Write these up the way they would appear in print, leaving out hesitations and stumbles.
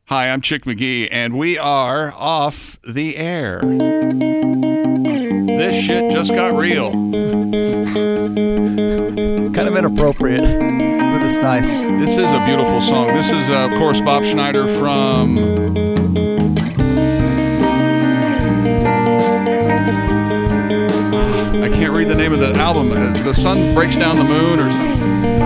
Hi, I'm Chick McGee, and we are off the air. This shit just got real. Kind of inappropriate, but it's nice. This is a beautiful song. This is, of course, Bob Schneider from... I can't read the name of the album. The Sun Breaks Down the Moon or something.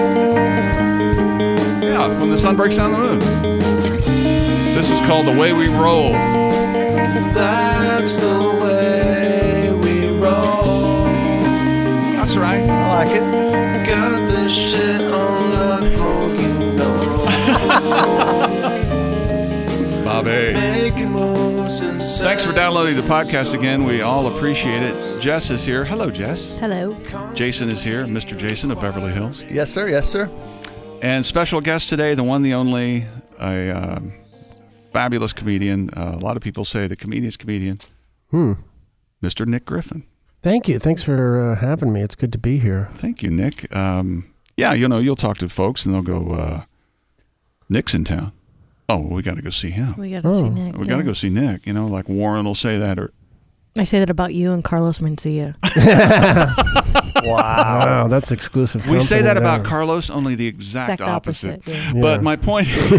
Yeah, When the Sun Breaks Down the Moon. This is called The Way We Roll. That's the way we roll. That's right. I like it. Got this shit on lock, oh, you know. Bobby. Making moves inside. Thanks for downloading the podcast again. We all appreciate it. Jess is here. Hello, Jess. Hello. Jason is here. Mr. Jason of Beverly Hills. Yes, sir. Yes, sir. And special guest today, the one, the only, a fabulous comedian. A lot of people say the comedian's comedian. Mr. Nick Griffin. Thank you. Thanks for having me. It's good to be here. Thank you, Nick. Yeah, you know, you'll talk to folks and they'll go, Nick's in town. Oh, well, we got to go see him. We got to see Nick. We got to go see Nick. You know, like Warren will say that. Or I say that about you and Carlos Mencia. Wow, that's exclusive. we say company that there. about Carlos, only the exact opposite. Yeah. But my point is,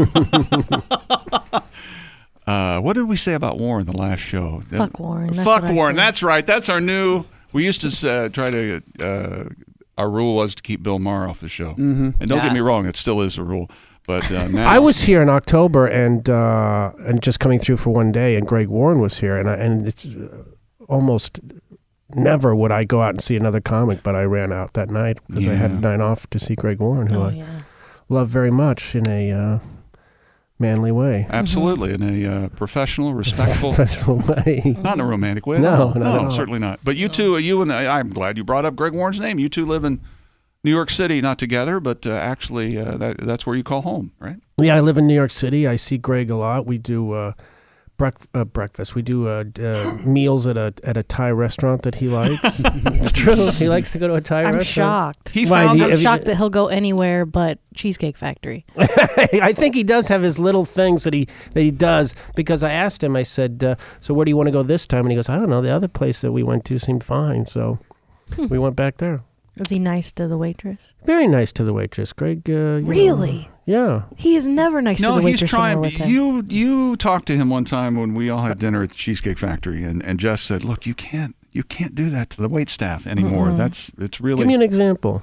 what did we say about Warren the last show? Fuck Warren. That's Fuck what I Warren. said. That's right. That's our new. We used to try to. Our rule was to keep Bill Maher off the show. Mm-hmm. And don't get me wrong, it still is a rule. But now I was here in October and just coming through for one day, and Greg Warren was here, and it's almost never would I go out and see another comic, but I ran out that night because I had a night off to see Greg Warren, who I love very much in a manly way. Absolutely, in a professional, respectful, way. not in a romantic way. No, not at all. Certainly not. But you two, you and I'm glad you brought up Greg Warren's name. You two live in New York City, not together, but actually that's where you call home, right? Yeah, I live in New York City. I see Greg a lot. We do breakfast. We do meals at a Thai restaurant that he likes. It's true. He likes to go to a Thai I'm restaurant. shocked. He I'm shocked that he'll go anywhere but Cheesecake Factory. I think he does have his little things that he does, because I asked him, I said, so where do you want to go this time? And he goes, I don't know. The other place that we went to seemed fine, so we went back there. Was he nice to the waitress? Very nice to the waitress, Greg. Really? Yeah. He is never nice to the waitress. He's trying. When we're with him. You talked to him one time when we all had dinner at the Cheesecake Factory, and Jess said, "Look, you can't do that to the wait staff anymore. It's really." Give me an example.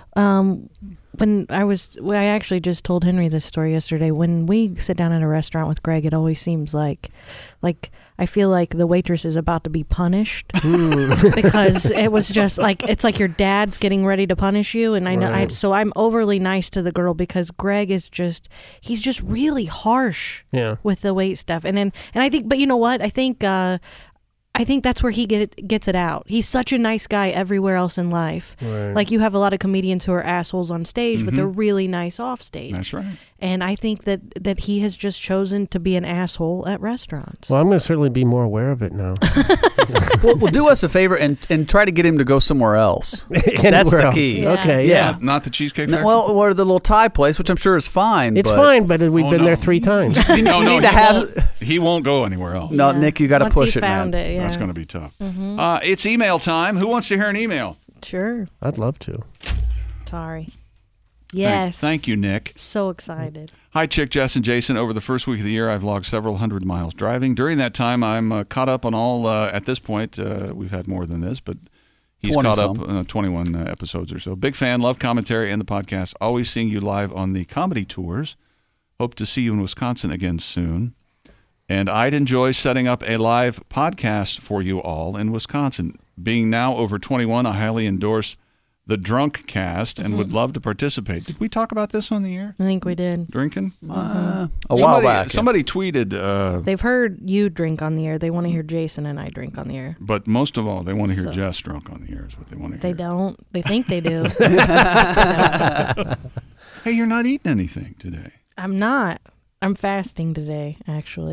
When I actually just told Henry this story yesterday. When we sit down at a restaurant with Greg, it always seems like I feel like the waitress is about to be punished because it was just like, it's like your dad's getting ready to punish you. And I know, so I'm overly nice to the girl because Greg is he's just really harsh with the wait staff. And I think, but you know what? I think that's where he gets it out. He's such a nice guy everywhere else in life. Right. Like you have a lot of comedians who are assholes on stage, but they're really nice off stage. That's right. And I think that he has just chosen to be an asshole at restaurants. Well, I'm going to certainly be more aware of it now. Well, do us a favor and try to get him to go somewhere else. That's the key. Yeah. Okay, yeah. Not the Cheesecake Factory. Well, or the little Thai place, which I'm sure is fine. It's fine, but we've been there 3 times. He won't go anywhere else. No, Nick, you got to Once push he it, man. found it, yeah. That's going to be tough. It's email time. Who wants to hear an email? Sure. I'd love to. Sorry. Yes. Thank you, Nick. So excited. Hi, Chick, Jess, and Jason. Over the first week of the year, I've logged several hundred miles driving. During that time, I'm caught up on all, at this point, we've had more than this, but he's caught up 21 episodes or so. Big fan, love commentary and the podcast. Always seeing you live on the comedy tours. Hope to see you in Wisconsin again soon. And I'd enjoy setting up a live podcast for you all in Wisconsin. Being now over 21, I highly endorse the Drunk Cast and would love to participate. Did we talk about this on the air? I think we did. Drinking? A while back. Somebody tweeted. They've heard you drink on the air. They want to hear Jason and I drink on the air. But most of all, they want to hear Jess drunk on the air is what they want to hear. They don't. They think they do. Hey, you're not eating anything today. I'm not. I'm fasting today, actually.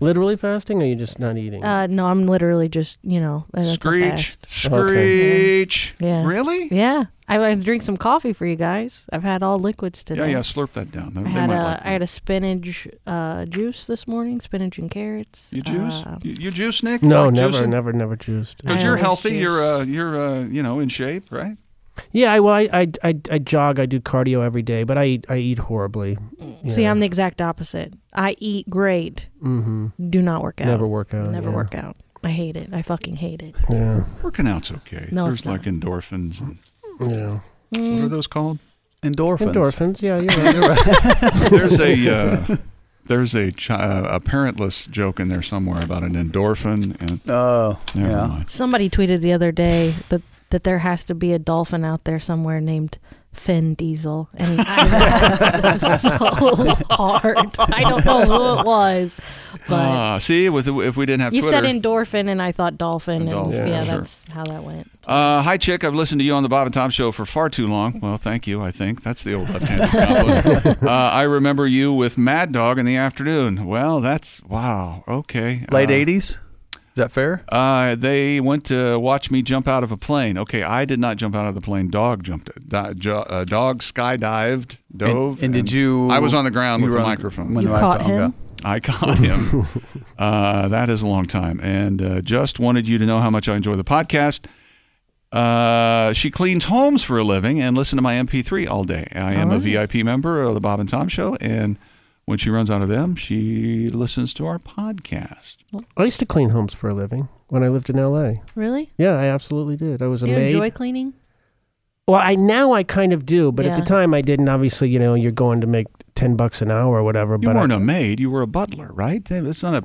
Literally fasting, or are you just not eating? No, I'm literally just, that's a fast. Screech. Yeah. Really? Yeah. I drink some coffee for you guys. I've had all liquids today. Yeah, slurp that down. I had a spinach juice this morning, spinach and carrots. You juice? You juice, Nick? No, like never juicing? juiced. Because you're healthy, you're in shape, right? Yeah, I jog. I do cardio every day, but I eat horribly. See, I'm the exact opposite. I eat great. Mm-hmm. Do not work out. Never work out. Never work out. I hate it. I fucking hate it. Yeah. Working out's okay. No, There's it's not. like endorphins. And, Yeah. what are those called? Endorphins. Yeah, you're right. There's a parentless joke in there somewhere about an endorphin. And never mind. Somebody tweeted the other day that there has to be a dolphin out there somewhere named Finn Diesel, and I was so hard. I don't know who it was, but see, if we didn't have you Twitter. said endorphin, and I thought dolphin, and sure. That's how that went. Hi, Chick. I've listened to you on the Bob and Tom Show for far too long. Well, thank you, I think. That's the old left-handed compliment. I remember you with Mad Dog in the afternoon. Well, wow. Okay. Late 80s? Is that fair? They went to watch me jump out of a plane. Okay, I did not jump out of the plane. Dog jumped. Dog skydived, dove. And did you... I was on the ground with the microphone. You caught him? I caught him. That is a long time. And just wanted you to know how much I enjoy the podcast. She cleans homes for a living and listens to my MP3 all day. I am a VIP member of the Bob and Tom Show, and when she runs out of them, she listens to our podcast. I used to clean homes for a living when I lived in L.A. Really? Yeah, I absolutely did. I was a maid. You enjoy cleaning? Well, now I kind of do, but at the time I didn't. Obviously, you're going to make $10 an hour or whatever. You weren't a maid. You were a butler, right? That's not a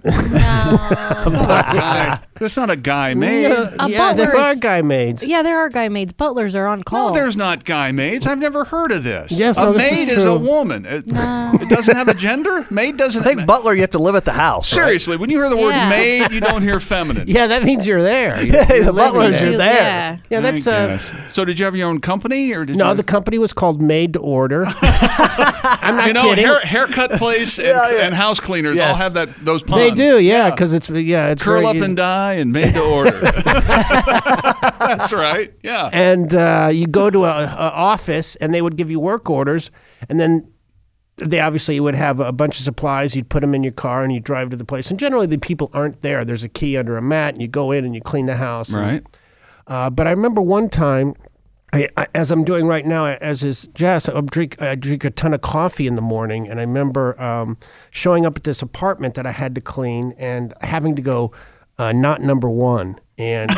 guy. That's not a guy maid. Yeah, there are guy maids. Yeah, there are guy maids. Butlers are on call. No, there's not guy maids. I've never heard of this. Yes, a maid is a woman. It doesn't have a gender. Maid doesn't. I think butler, you have to live at the house. Seriously, when you hear the word maid, you don't hear feminine. Yeah, that means you're there. The butler's you're there. Yeah, that's. So did you have your own company, or did no? you... The company was called Made to Order. I'm not kidding. Haircut place and house cleaners all have those puns. They do, because it's curl up and dye and Made to Order. That's right. Yeah. And you go to a office, and they would give you work orders, and then they obviously would have a bunch of supplies. You'd put them in your car, and you drive to the place. And generally, the people aren't there. There's a key under a mat, and you go in and you clean the house. Right. But I remember one time, as I'm doing right now, as is Jess, I drink a ton of coffee in the morning, and I remember showing up at this apartment that I had to clean and having to go not number one. And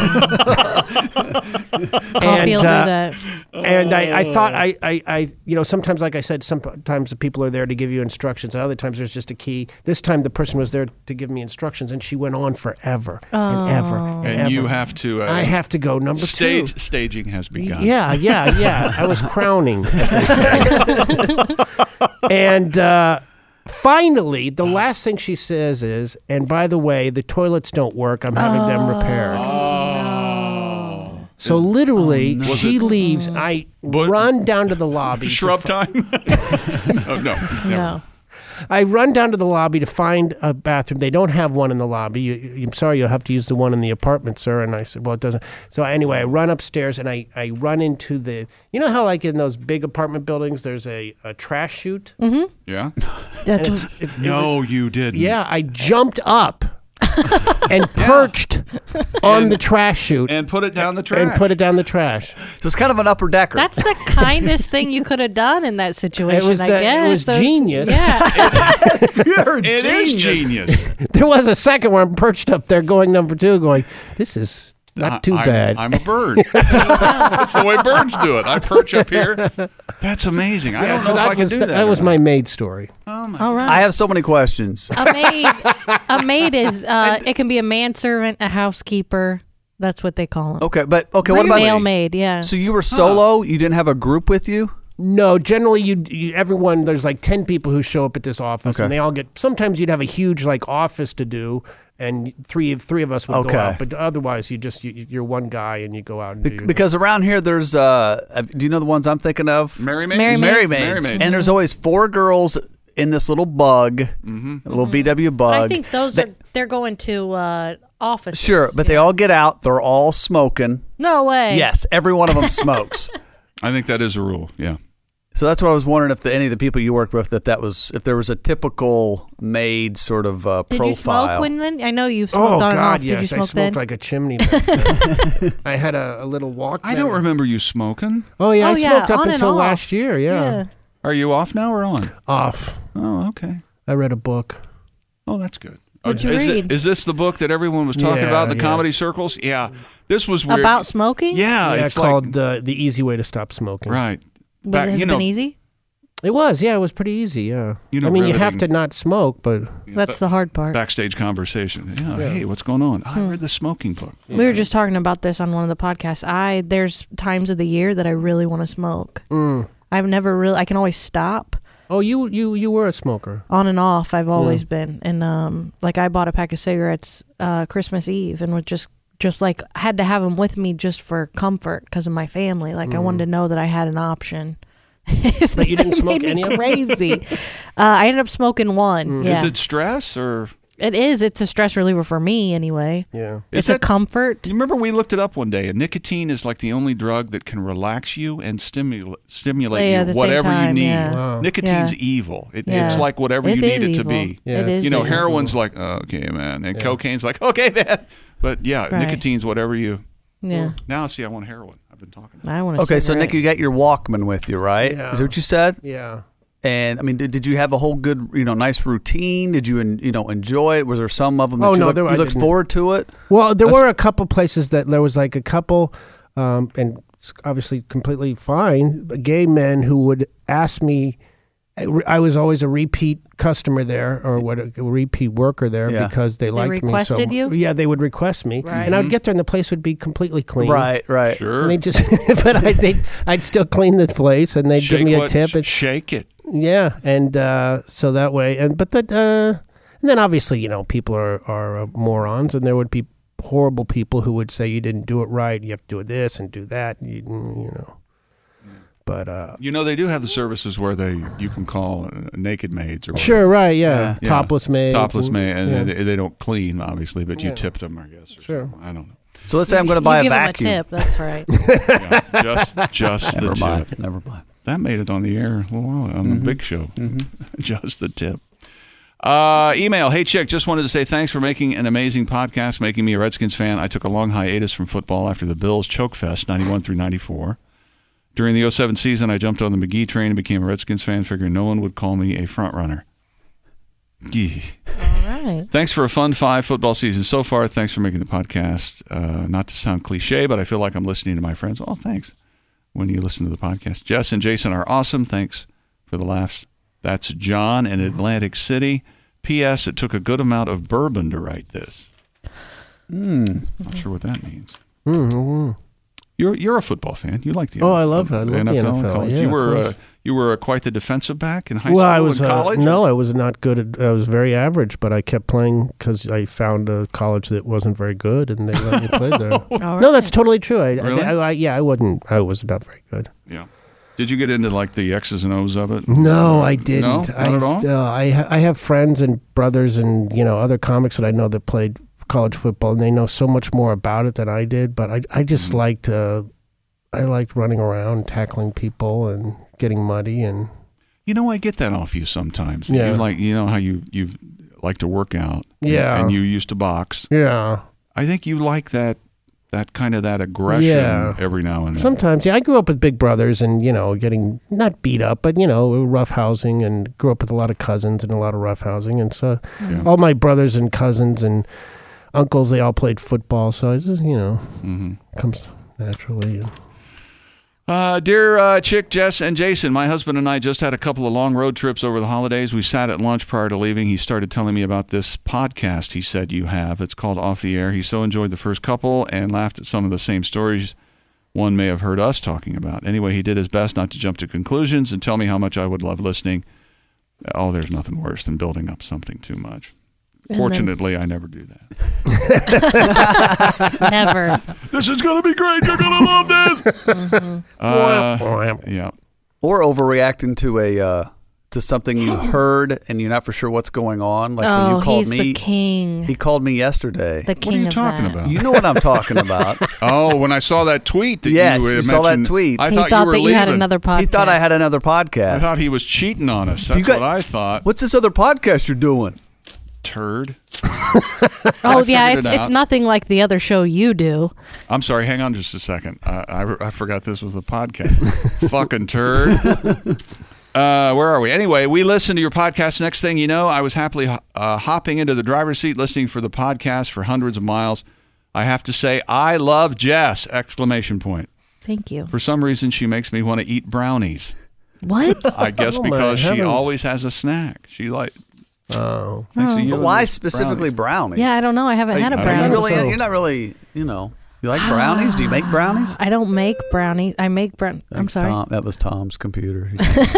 and I thought I sometimes, like I said, sometimes the people are there to give you instructions, and other times there's just a key. This time the person was there to give me instructions, and she went on forever and ever and ever. You have to. I have to go number two. Staging has begun. Yeah. I was crowning, as they say. And finally, the last thing she says is, and by the way, the toilets don't work. I'm having them repaired. Oh. So literally, she leaves. I run down to the lobby. Shrub time? No. I run down to the lobby to find a bathroom. They don't have one in the lobby. I'm sorry, you'll have to use the one in the apartment, sir. And I said, well, it doesn't. So anyway, I run upstairs and I run into the, you know how like in those big apartment buildings, there's a trash chute? Mm-hmm. Yeah. No, you didn't. Yeah, I jumped up and perched on the trash chute. And put it down the trash. So it's kind of an upper decker. That's the kindest thing you could have done in that situation, I guess. It was genius. Yeah. It is genius. There was a second where I'm perched up there going number two, going, this is not too bad. I'm a bird. That's the way birds do it. I perch up here. That's amazing. I don't know if I can do that. That was my maid story. Oh my All right. I have so many questions. A maid is, it can be a manservant, a housekeeper. That's what they call them. Okay, what about male maid? Yeah. So you were solo? You didn't have a group with you? No, generally everyone, there's like 10 people who show up at this office, and they all get, sometimes you'd have a huge like office to do, and three of us would go out, but otherwise you're one guy and you go out and do. Because around here there's, do you know the ones I'm thinking of? Mary Maids. And there's always 4 girls in this little bug, a little VW bug. I think they're going to offices. Sure, but they all get out. They're all smoking. No way. Yes, every one of them smokes. I think that is a rule. Yeah. So that's what I was wondering if any of the people you worked with if there was a typical maid sort of profile. Did you smoke when then? I know you smoked on and off. Did you smoke I smoked then? like a chimney. I had a little walk. I don't remember you smoking. Oh yeah, I smoked up on until and off. last year. Yeah. Are you off now or on? Off. Oh, okay. I read a book. Oh, that's good. What'd you read? Is this the book that everyone was talking about in the comedy circles? Yeah. This was weird. About smoking? Yeah. It's called The Easy Way to Stop Smoking. Right. Has it been easy? It was, it was pretty easy, yeah. You know, you have to not smoke, but... That's the hard part. Backstage conversation. Yeah. Hey, what's going on? I read the smoking book. We were just talking about this on one of the podcasts. There's times of the year that I really want to smoke. I've never really... I can always stop. Oh, you were a smoker. On and off, I've always been. And I bought a pack of cigarettes Christmas Eve and was just like had to have them with me just for comfort because of my family. Like I wanted to know that I had an option. But you didn't smoke any of them? Crazy. I ended up smoking one. Yeah. Is it stress or? It is. It's a stress reliever for me anyway. Yeah. It's a comfort. You remember we looked it up one day, and nicotine is like the only drug that can relax you and stimulate you whatever you need. Yeah. Wow. Nicotine's evil. It's like whatever you need it to be. Yeah, it is. Heroin's like, okay, man. And cocaine's like, okay, man. But nicotine's whatever you... Yeah. Now, see, I want heroin. I've been talking about I want to. Okay, so Nick, you got your Walkman with you, right? Yeah. Is that what you said? Yeah. And I mean, did you have a whole good, nice routine? Did you, enjoy it? Was there some of them that you looked forward to it? Well, there were a couple places that there was like a couple, and it's obviously completely fine, gay men who would ask me. I was always a repeat customer there, or a repeat worker there, because they liked me so much. They requested you? Yeah, they would request me, and I'd get there, and the place would be completely clean. Right. Sure. And they just, but I'd still clean the place, and they'd give me a tip. And shake it. Yeah, and so that way, and then obviously, people are morons, and there would be horrible people who would say you didn't do it right. You have to do this and do that. But they do have the services where you can call naked maids or whatever. Sure, right, yeah. Topless maids. And they don't clean, obviously, but you tipped them, I guess. Sure. I don't know. So let's say I'm going to buy a vacuum. Give them a tip. That's right. Just Never the mind. tip. Never mind. That made it on the air on the big show. Just the tip. Email, hey Chick, just wanted to say thanks for making an amazing podcast, making me a Redskins fan. I took a long hiatus from football after the Bills choke fest 91 through 94. During the 07 season, I jumped on the McGee train and became a Redskins fan, figuring no one would call me a front runner. All right. Thanks for a fun 5 football season so far. Thanks for making the podcast. Not to sound cliche, but I feel like I'm listening to my friends. Oh, thanks. When you listen to the podcast. Jess and Jason are awesome. Thanks for the laughs. That's John in Atlantic City. P.S. It took a good amount of bourbon to write this. Not sure what that means. You're a football fan. You like the NFL. I love the NFL. Yeah, you were quite the defensive back in high school. I was and college. I was not good. I was very average, but I kept playing because I found a college that wasn't very good, and they let me play there. No, that's totally true. Really? I was not very good. Yeah. Did you get into like the X's and O's of it? No, I didn't. No? Not at all? I have friends and brothers and other comics that I know that played college football, and they know so much more about it than I did. But I just liked running around, tackling people, and getting muddy. And I get that off you sometimes. Yeah. You like how you like to work out. Yeah. And you used to box. Yeah. I think you like that kind of that aggression every now and then. Sometimes, I grew up with big brothers and, getting not beat up, but, roughhousing, and grew up with a lot of cousins and a lot of roughhousing. And so all my brothers and cousins and uncles, they all played football. So it just, comes naturally. Dear Chick, Jess, and Jason, my husband and I just had a couple of long road trips over the holidays. We sat at lunch prior to leaving. He started telling me about this podcast he said you have. It's called Off the Air. He so enjoyed the first couple and laughed at some of the same stories one may have heard us talking about. Anyway, he did his best not to jump to conclusions and tell me how much I would love listening. Oh, there's nothing worse than building up something too much. Fortunately, I never do that. Never. This is going to be great. You're going to love this. Yeah. Or overreacting to to something you heard and you're not for sure what's going on? Like when you called he's me. the king. He called me yesterday. The king What are you of talking that. about? You know what I'm talking about. Oh, when I saw that tweet that Yes, you you saw that mentioned, tweet. I He thought thought you were that leaving. you had another podcast. He thought I had another I podcast. thought he was cheating on us. you That's got- what I thought. What's this other podcast you're doing? Turd. Oh yeah, figured it it's out. nothing like the other show you do. I'm sorry. Hang on just a second. I forgot this was a podcast. Fucking turd. Where are we? Anyway, we listened to your podcast. Next thing you know, I was happily hopping into the driver's seat listening for the podcast for hundreds of miles. I have to say, I love Jess! Exclamation point. Thank you. For some reason, she makes me want to eat brownies. What? I guess Oh, my because she heavens. always has a snack. She like Oh. thinks of you But and why those specifically brownies? Yeah, I don't know. I haven't had a I You're don't brownie. know. So- you're not really, you like brownies? Do you make brownies? I don't make brownies. I make I'm Thanks, sorry. Tom. That was Tom's computer.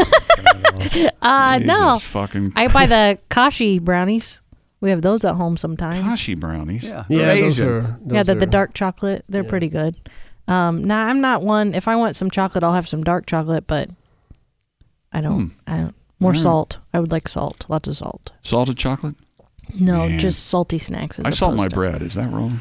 No. Jesus fucking I buy the Kashi brownies. We have those at home sometimes. Kashi brownies. Yeah, Yeah, they're those Asian. are. Yeah, those the are- dark chocolate. They're pretty good. Now I'm not one. If I want some chocolate, I'll have some dark chocolate, but I don't. More salt. I would like salt. Lots of salt. Salted chocolate? No, Man. just salty snacks. I salt my opposed to- bread. Is that wrong?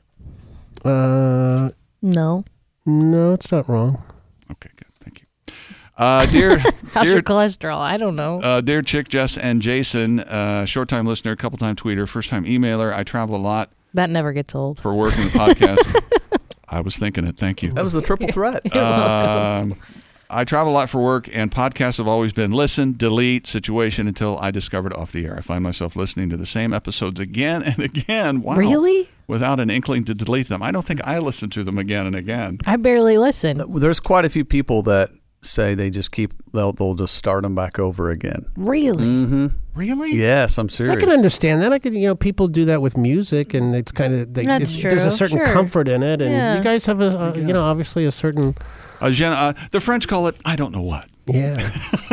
No. No, it's not wrong. Okay, good. Thank you. Dear, How's dear, your cholesterol? I don't know. dear Chick, Jess, and Jason, short-time listener, couple-time tweeter, first-time emailer. I travel a lot That never gets old. for work and the podcast. I was thinking it. Thank you. That was the triple threat. I travel a lot for work, and podcasts have always been listen, delete, situation until I discovered Off the Air. I find myself listening to the same episodes again and again. Wow. Really? Without an inkling to delete them. I don't think I listen to them again and again. I barely listen. There's quite a few people that say they just they'll just start them back over again. Really? Mm-hmm. Really? Yes, I'm serious. I can understand that. I could, people do that with music, and it's kind of That's there's a true. certain Sure. comfort in it, and Yeah. you guys have obviously a certain The French call it, I don't know what. yeah.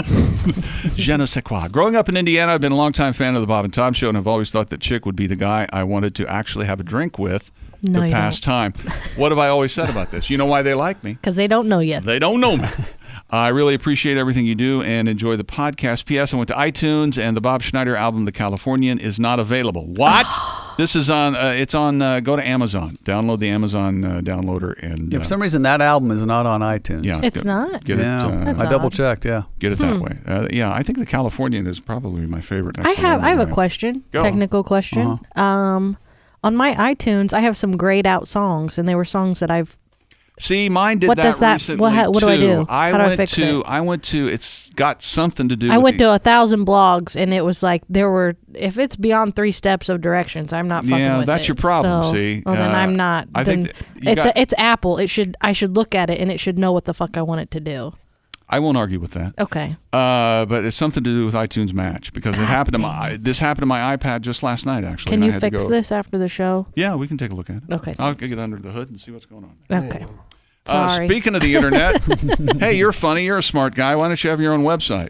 Je ne sais quoi. Growing up in Indiana, I've been a longtime fan of the Bob and Tom Show, and I've always thought that Chick would be the guy I wanted to actually have a drink with No, to you pass time. What have I always said about this? You know why they like me? Because they don't know yet. They don't know me. I really appreciate everything you do and enjoy the podcast. P.S. I went to iTunes, and the Bob Schneider album, The Californian, is not available. What? This is on. It's on. Go to Amazon. Download the Amazon downloader, and Yeah, for some reason that album is not on iTunes. yeah, It's not? Get Yeah, it. That's I double odd. checked. Yeah. Get it that way. Yeah, I think The Californian is probably my favorite. I have a question. Go. Technical question. On my iTunes, I have some grayed out songs, and they were songs that I've. See, mine did What that does that- recently what do I too. do? How do I fix it? I went to. It's got something to do. I with went the, to 1,000 blogs, and it was like there were. If it's beyond 3 steps of directions, I'm not fucking Yeah, with that's it. your problem, So, see? well, then I'm not. I then think that you got- it's Apple. I should look at it, and it should know what the fuck I want it to do. I won't argue with that. Okay. But it's something to do with iTunes Match because it happened to my. This happened to my iPad just last night. Actually, Can and I you had to fix go- this after the show? Yeah, we can take a look at it. Okay, I'll thanks. get under the hood and see what's going on. Okay. Sorry. Speaking of the internet, hey, you're funny. You're a smart guy. Why don't you have your own website?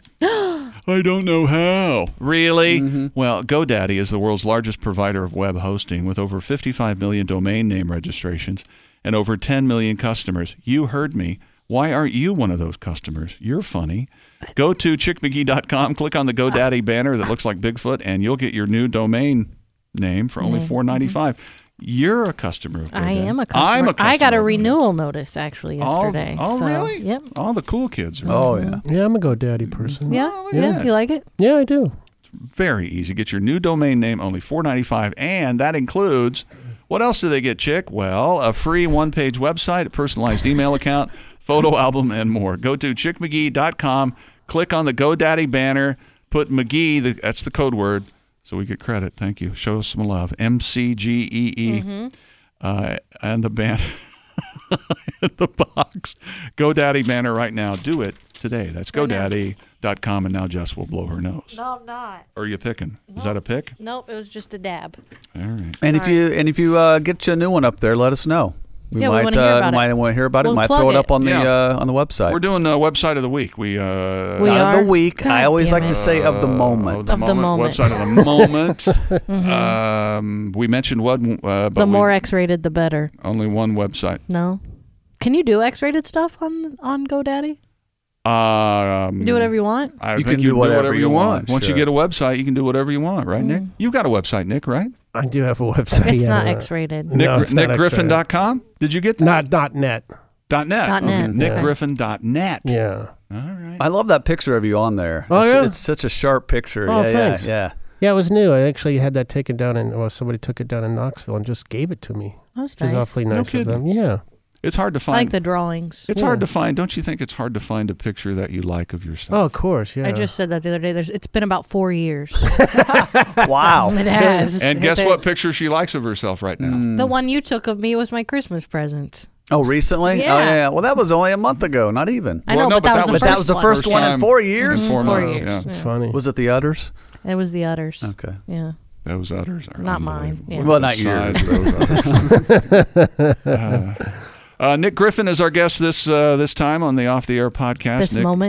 I don't know how. Really? Mm-hmm. Well, GoDaddy is the world's largest provider of web hosting with over 55 million domain name registrations and over 10 million customers. You heard me. Why aren't you one of those customers? You're funny. Go to chickmcgee.com, click on the GoDaddy banner that looks like Bigfoot, and you'll get your new domain name for only $4.95. You're a customer of GoDaddy. I am a customer. I'm a customer. I got a of GoDaddy. renewal notice actually yesterday. Oh, so, really? Yep. All the cool kids are. Oh yeah. Yeah, I'm a GoDaddy person. Yeah. Yeah. You like it? Yeah, I do. Very easy. Get your new domain name, only $4.95, and that includes, what else do they get, Chick? Well, a free one-page website, a personalized email account, photo album, and more. Go to chickmcgee.com, click on the GoDaddy banner, put McGee, that's the code word, so we get credit. Thank you. Show us some love. MCGEE. And the banner in the box. GoDaddy banner right now. Do it today. That's GoDaddy.com, and now Jess will blow her nose. No, I'm not. Or are you picking? Is that a pick? Nope. It was just a dab. All right. And if you get you a new one up there, let us know. We Yeah, we might wanna hear about it. might want to hear about it. We'll Might plug throw it it. up on the Yeah. on the website. We're doing the website of the week. We We Not are? of the week. God I always damn like to it. say of the moment. Of the moment. Website of the moment. We mentioned one, but The more we, X-rated, the better. only one website. No. Can you do X-rated stuff on GoDaddy? Do whatever you want. I think you do whatever you want. Once you get a website, you can do whatever you want, right, Nick? You've got a website, Nick, right? I do have a website. It's not X-rated. NickGriffin.com? Did you get that? Not .net. .net. Okay. NickGriffin.net. Yeah. All right. I love that picture of you on there. Oh, yeah? It's such a sharp picture. Oh, thanks. Yeah. Yeah, it was new. I actually had that taken down, somebody took it down in Knoxville and just gave it to me. That's which is awfully nice of them. Yeah. It's hard to find. I like the drawings. It's hard to find. Don't you think it's hard to find a picture that you like of yourself? Oh, of course, yeah. I just said that the other day. It's been about 4 years. Wow. It has. And guess what picture she likes of herself right now? The one you took of me was my Christmas present. Oh, recently? Yeah. Oh, yeah. Well, that was only a month ago. Not even. I know, but that was the first one in 4 years? 4 months, years. Yeah. It's funny. Was it the udders? It was the udders. Okay. Yeah. Those udders are not mine. Yeah. Well, not yours. Nick Griffin is our guest this time on the Off the Air podcast.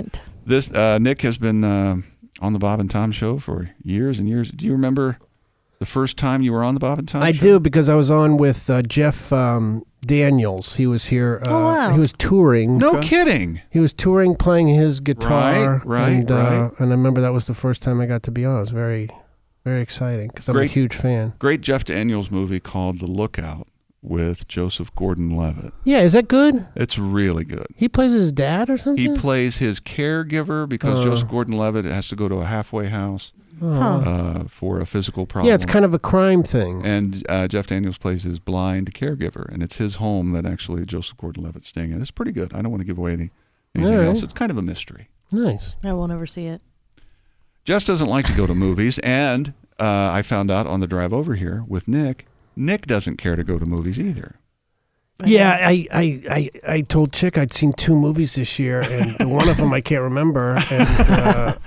Nick has been on the Bob and Tom show for years and years. Do you remember the first time you were on the Bob and Tom show? I do, because I was on with Jeff Daniels. He was here. Wow. He was touring. No kidding. He was touring, playing his guitar. Right. And I remember that was the first time I got to be on. It was very, very exciting because I'm a huge fan. Great Jeff Daniels movie called The Lookout with Joseph Gordon-Levitt. Yeah, is that good? It's really good. He plays his dad or something? He plays his caregiver because Joseph Gordon-Levitt has to go to a halfway house for a physical problem. Yeah, it's kind of a crime thing. And Jeff Daniels plays his blind caregiver, and it's his home that actually Joseph Gordon-Levitt's staying in. It's pretty good. I don't want to give away anything else. It's kind of a mystery. Nice. I will never see it. Jess doesn't like to go to movies, and I found out on the drive over here with Nick doesn't care to go to movies either. Yeah, I told Chick I'd seen 2 movies this year, and one of them I can't remember. And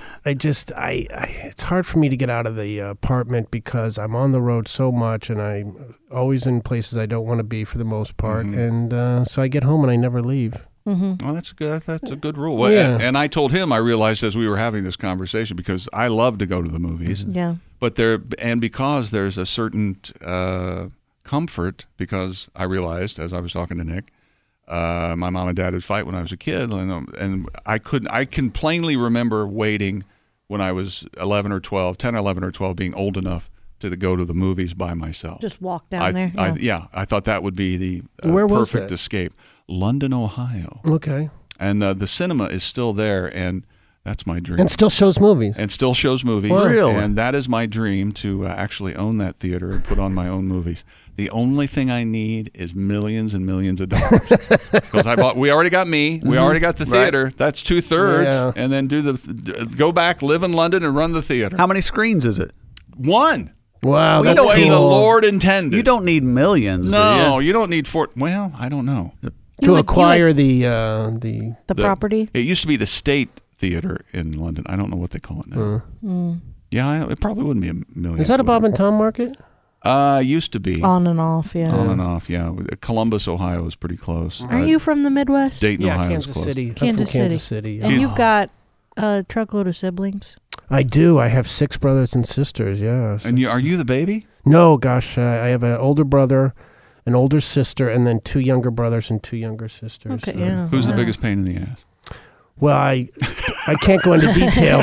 it's hard for me to get out of the apartment because I'm on the road so much, and I'm always in places I don't want to be for the most part. Mm-hmm. And so I get home and I never leave. Mm-hmm. Well, that's a good rule. Well, yeah. And I told him, I realized as we were having this conversation, because I love to go to the movies. Yeah. But because there's a certain comfort, because I realized as I was talking to Nick, my mom and dad would fight when I was a kid, and I can plainly remember waiting when I was 10, 11 or 12, being old enough to go to the movies by myself. Just walk down there. I thought that would be the perfect escape. London, Ohio. Okay. And the cinema is still there, and that's my dream. And still shows movies. Wow. Really? And that is my dream, to actually own that theater and put on my own movies. The only thing I need is millions and millions of dollars. Because we already got me. We already got the theater. Right. That's 2/3. Yeah. And then go back, live in London, and run the theater. How many screens is it? 1. Wow, that's the way the Lord intended. You don't need millions. No, do you don't need Well, I don't know. To acquire the property. It used to be the State Theater in London. I don't know what they call it now. Yeah, it probably wouldn't be a million. Is that a Bob and Tom market? Used to be. On and off, yeah. On and off, yeah. Columbus, Ohio is pretty close. Are you from the Midwest? Dayton, Ohio Kansas is close. City. Kansas City. Yeah. And you've got a truckload of siblings? I do. I have 6 brothers and sisters, yeah. And are you the baby? No, gosh. I have an older brother, an older sister, and then 2 younger brothers and 2 younger sisters. Okay, yeah. Who's the biggest pain in the ass? Well, I can't go into detail,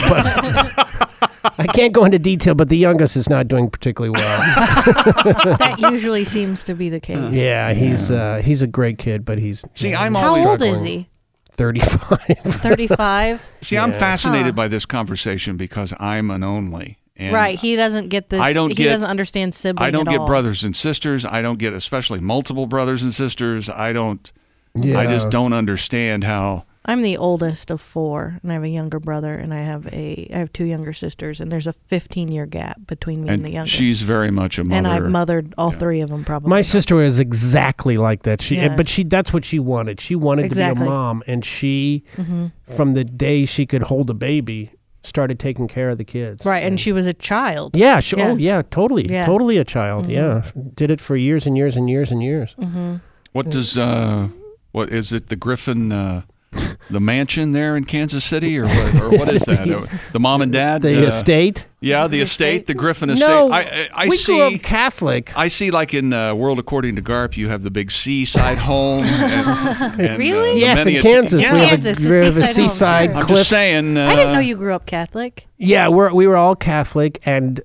but the youngest is not doing particularly well. That usually seems to be the case. Yeah, he's a great kid, but he's How old is he? 35. 35? See, I'm fascinated by this conversation because I'm an only. And right, he doesn't get this. He doesn't understand sibling. I don't at get all. brothers and sisters. I don't get especially multiple brothers and sisters. I just don't understand how. I'm the oldest of 4, and I have a younger brother, and I have 2 younger sisters, and there's a 15-year gap between me and the youngest. She's very much a mother. And I've mothered all 3 of them, probably. My sister is exactly like that. But that's what she wanted. She wanted to be a mom, and she, from the day she could hold a baby, started taking care of the kids. Right, and she was a child. Yeah. Totally. Yeah. Totally a child. Yeah. Did it for years and years and years and years. What does, what is it, the Griffin... the mansion there in Kansas City, or what is that? The mom and dad? The estate? Yeah, the estate, the Griffin estate. No, we see, grew up Catholic. I see, like in World According to Garp, you have the big seaside home. And, really? Yes, in Kansas. Yeah. We have a seaside home, cliff. I'm just saying. I didn't know you grew up Catholic. Yeah, we were all Catholic, and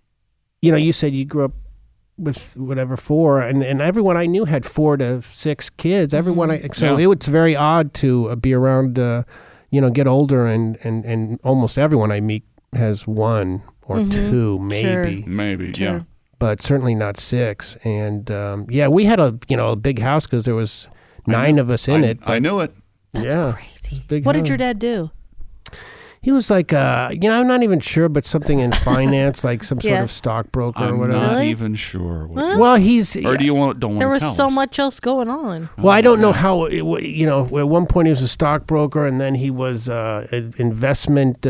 you said you grew up with whatever 4, and everyone I knew had 4 to 6 kids. Everyone, it was very odd to be around. Get older, and almost everyone I meet has 1 or 2, maybe, yeah, but certainly not 6. And we had a big house because there was 9 of us in it. I knew it. That's crazy. Big what house. did your dad do? He was like, I'm not even sure, but something in finance, like some sort of stockbroker or whatever. I'm not Really? even sure. Well, he's. Or do you don't want There to was tell so us? much else going on. Well, I don't know how. At one point he was a stockbroker, and then he was an investment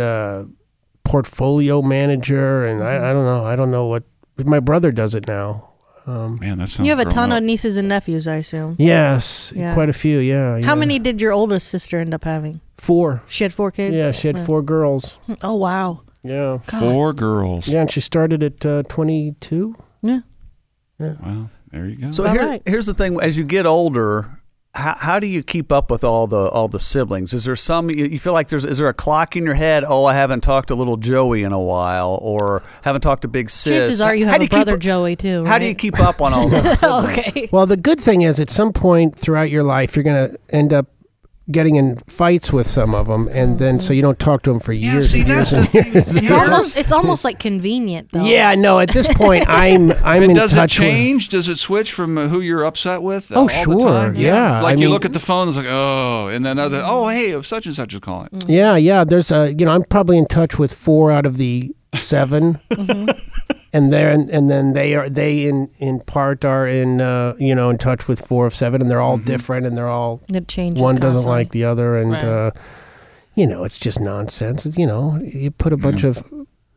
portfolio manager, and I don't know. I don't know what. My brother does it now. Man, that sounds. You have a ton of nieces and nephews, I assume. Yes, quite a few. Yeah. How many did your oldest sister end up having? 4. She had 4 kids? Yeah, she had 4 girls. Oh, wow. Yeah. God. 4 girls. Yeah, and she started at 22. Yeah. Well, there you go. So Right. here's the thing: as you get older, how do you keep up with all the siblings? Is there some you feel like is there a clock in your head? Oh, I haven't talked to little Joey in a while, or haven't talked to Big Sis. Chances are you have a brother Joey too. Right? How do you keep up on all those siblings? Okay. Well, the good thing is, at some point throughout your life, you're going to end up getting in fights with some of them, and then so you don't talk to them for years and years and years. It's almost like convenient though. Yeah, no. At this point, I'm in does touch it change? Does it switch from who you're upset with? Oh, all sure, the time? yeah. Like I you mean, look at the phone, it's like and then hey, such and such is calling. Yeah. There's I'm probably in touch with 4 out of the 7, and then they in part are in touch with 4 of 7, and they're all different, and they're all It changes. one doesn't constantly. like the other, and Right. it's just nonsense. You put a bunch of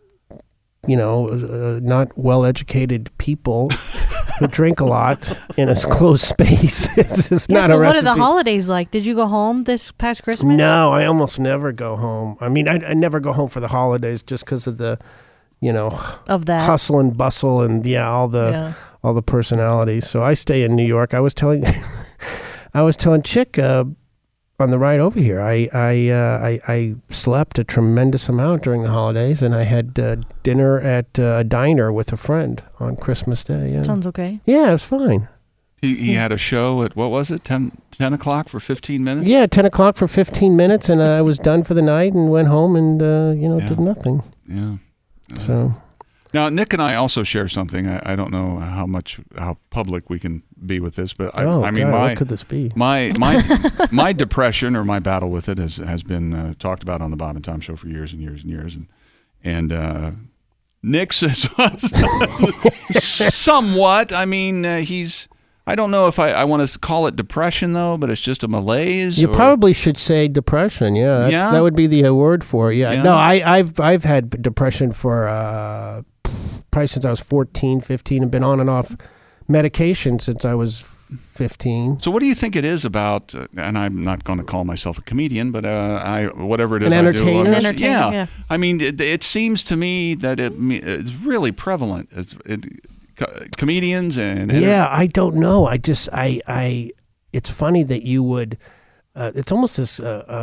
not well-educated people who drink a lot in a closed space. It's not so a recipe. what are the holidays like? Did you go home this past Christmas? No, I almost never go home. I mean, I never go home for the holidays just because of the, of that hustle and bustle and all the personalities. So I stay in New York. I was telling Chick on the ride over here, I slept a tremendous amount during the holidays, and I had dinner at a diner with a friend on Christmas Day. Yeah. Sounds okay. Yeah, it was fine. He had a show at, what was it, 10 o'clock for 15 minutes? Yeah, 10 o'clock for 15 minutes, and I was done for the night and went home and, did nothing. Yeah. So... Now, Nick and I also share something. I don't know how public we can be with this, but I mean, what could this be? My depression or my battle with it has been talked about on the Bob and Tom Show for years and years and years, and Nick says somewhat. I mean, I don't know if I want to call it depression though, but it's just a malaise. You probably should say depression. Yeah, that would be the word for it. Yeah. No, I've had depression for probably since I was 14, 15, and been on and off medication since I was 15. So what do you think it is about, and I'm not going to call myself a comedian, but whatever it is An entertainer? I do. Entertainer, yeah. I mean, it seems to me that it's really prevalent. Comedians and... I don't know. It's funny that you would... it's almost this...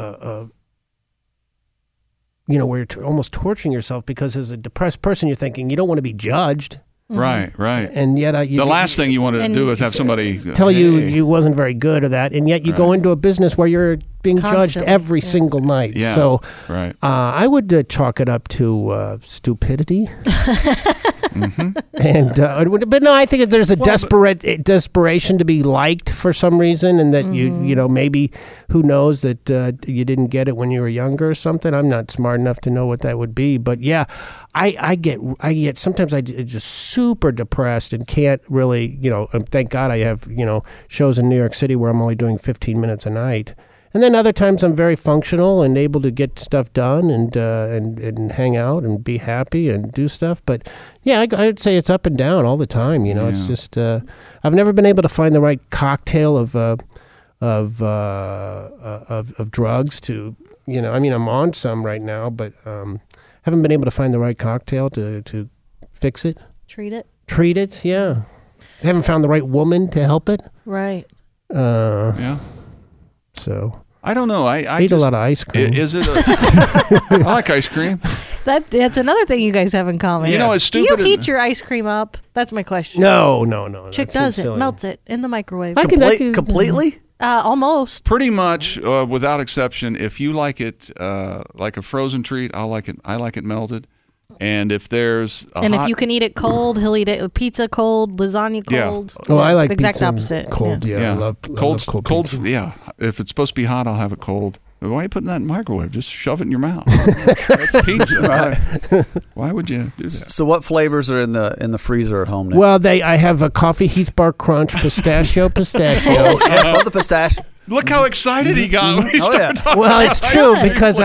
where you're almost torturing yourself because as a depressed person, you're thinking you don't want to be judged. Right. And yet the last thing you want to do is have somebody tell you wasn't very good or that, and yet you go into a business where you're being judged every single night. Yeah. So I would chalk it up to stupidity. And but no, I think there's a desperation to be liked for some reason, and that you maybe who knows that you didn't get it when you were younger or something. I'm not smart enough to know what that would be, but yeah, I get sometimes I just super depressed and can't really and thank God I have shows in New York City where I'm only doing 15 minutes a night. And then other times I'm very functional and able to get stuff done and hang out and be happy and do stuff. But yeah, I'd say it's up and down all the time. It's just I've never been able to find the right cocktail of of drugs to, I mean, I'm on some right now, but haven't been able to find the right cocktail to fix it. Treat it, yeah. Haven't found the right woman to help it. Right. Yeah. So I don't know. I ate a lot of ice cream. Is it? I like ice cream. That's another thing you guys have in common. You know, it's stupid. Do you heat your ice cream up? That's my question. No. Chick does it, melts it in the microwave. Completely? Almost. Pretty much, without exception. If you like it like a frozen treat, I like it melted. And if there's if you can eat it cold, he'll eat it pizza cold, lasagna cold. Yeah. Oh, I like the exact pizza opposite. Cold, yeah. I love cold pizza. Yeah. If it's supposed to be hot, I'll have it cold. Why are you putting that in the microwave? Just shove it in your mouth. It's pizza. Right? Why would you do that? So what flavors are in the freezer at home now? Well, I have a coffee Heath Bar Crunch pistachio. Yes, love the pistachio. Look how excited he got when he started talking. Well, it's true because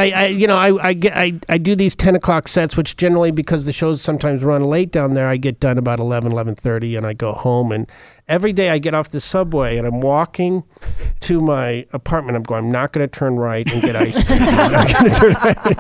I do these 10 o'clock sets, which generally, because the shows sometimes run late down there, I get done about 11:30, and I go home. And every day I get off the subway and I'm walking to my apartment. I'm going, I'm not going to turn right and get ice cream. I'm not going to turn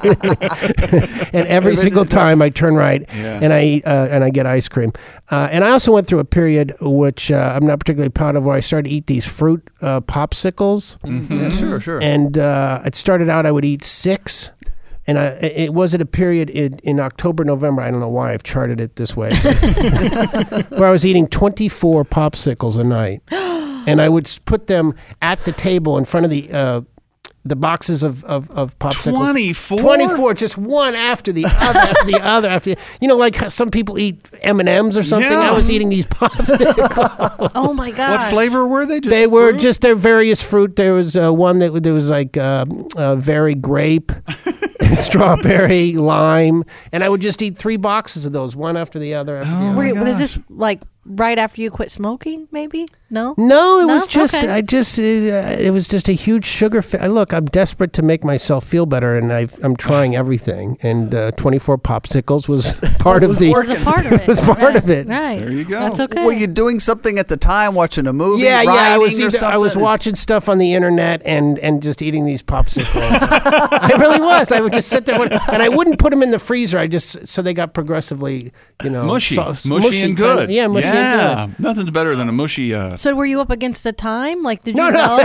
right. And every single time I turn right and I eat and I get ice cream. And I also went through a period which I'm not particularly proud of, where I started to eat these fruit popsicles. Mm-hmm. Yeah, sure. And it started out I would eat 6. And it was at a period in October, November, I don't know why I've charted it this way, where I was eating 24 popsicles a night. And I would put them at the table in front of the boxes of popsicles. 24, just one after the other, like how some people eat M&Ms or something. Yeah. I was eating these popsicles. Oh my God. What flavor were they? They were just their various fruit. There was one that there was like very grape, strawberry, lime, and I would just eat 3 boxes of those, one after the other. Was this like right after you quit smoking, maybe? No, it was just okay. it was just a huge sugar. Look, I'm desperate to make myself feel better, and I'm trying everything. And 24 popsicles was part of the. Was a part of it. It was part of it. Right. There you go. That's okay. Were you doing something at the time, watching a movie? Yeah. I was something? watching stuff on the internet and just eating these popsicles. I really was. I would just sit there and I wouldn't put them in the freezer. So they got progressively, mushy and mushy good. and good. Nothing's better than a mushy. So were you up against a time? Like, did you No. know?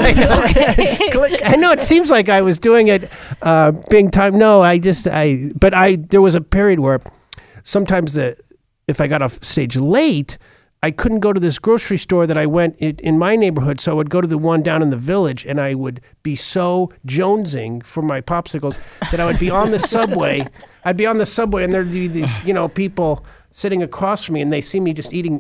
I know it seems like I was doing it being timed. No, there was a period where sometimes if I got off stage late, I couldn't go to this grocery store that I went in my neighborhood, so I would go to the one down in the village, and I would be so jonesing for my popsicles that I would be on the subway. I'd be on the subway, and there'd be these, people sitting across from me, and they see me just eating.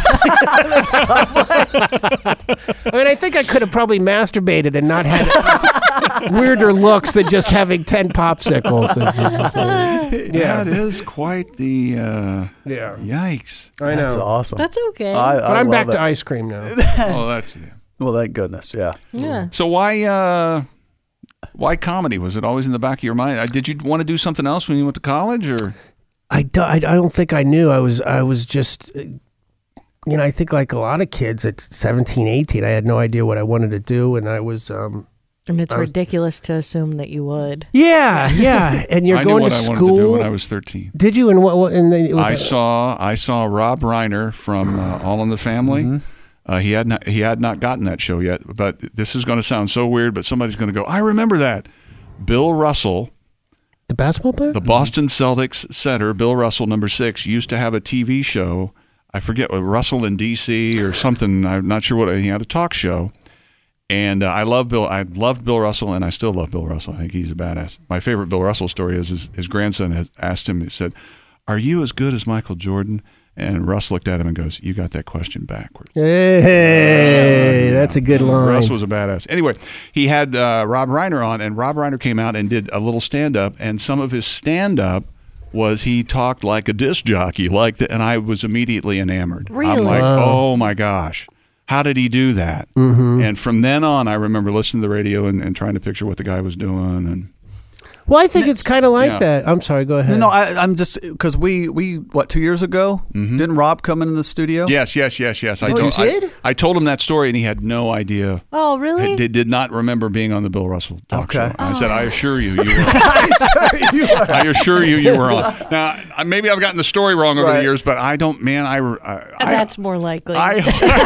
I mean, I think I could have probably masturbated and not had weirder looks than just having 10 popsicles. That is quite the yikes. I know. That's awesome. That's okay. But I'm back to ice cream now. Oh, that's well, thank goodness. Yeah. So why comedy? Was it always in the back of your mind? Did you want to do something else when you went to college, or? I don't think I knew. I was just, I think like a lot of kids at 17, 18, I had no idea what I wanted to do, and I was. And it's ridiculous to assume that you would. Yeah. And you're going to school. I knew what I wanted to do when I was 13. Did you? And what? I saw Rob Reiner from All in the Family. Mm-hmm. He had not gotten that show yet, but this is going to sound so weird, but somebody's going to go, I remember that. Bill Russell. The basketball player? The Boston Celtics setter, Bill Russell, number 6, used to have a TV show. I forget what, Russell in D.C. or something. I'm not sure what. He had a talk show. And I loved Bill Russell, and I still love Bill Russell. I think he's a badass. My favorite Bill Russell story is his grandson has asked him, he said, "Are you as good as Michael Jordan?" And Russ looked at him and goes, "You got that question backwards." Hey, that's a good line. Russ was a badass. Anyway, he had Rob Reiner on, and Rob Reiner came out and did a little stand-up, and some of his stand-up was he talked like a disc jockey, and I was immediately enamored. Really? I'm like, oh my gosh, how did he do that? Mm-hmm. And from then on, I remember listening to the radio and trying to picture what the guy was doing. And Well, I think it's kind of like that. I'm sorry. Go ahead. No, I'm just because we 2 years ago didn't Rob come into the studio? Yes. I told him that story, and he had no idea. Oh, really? Did not remember being on the Bill Russell talk show. I said, I assure you, you were. I assure you, you were on. Now, maybe I've gotten the story wrong over the years, but I don't. Man, that's more likely. I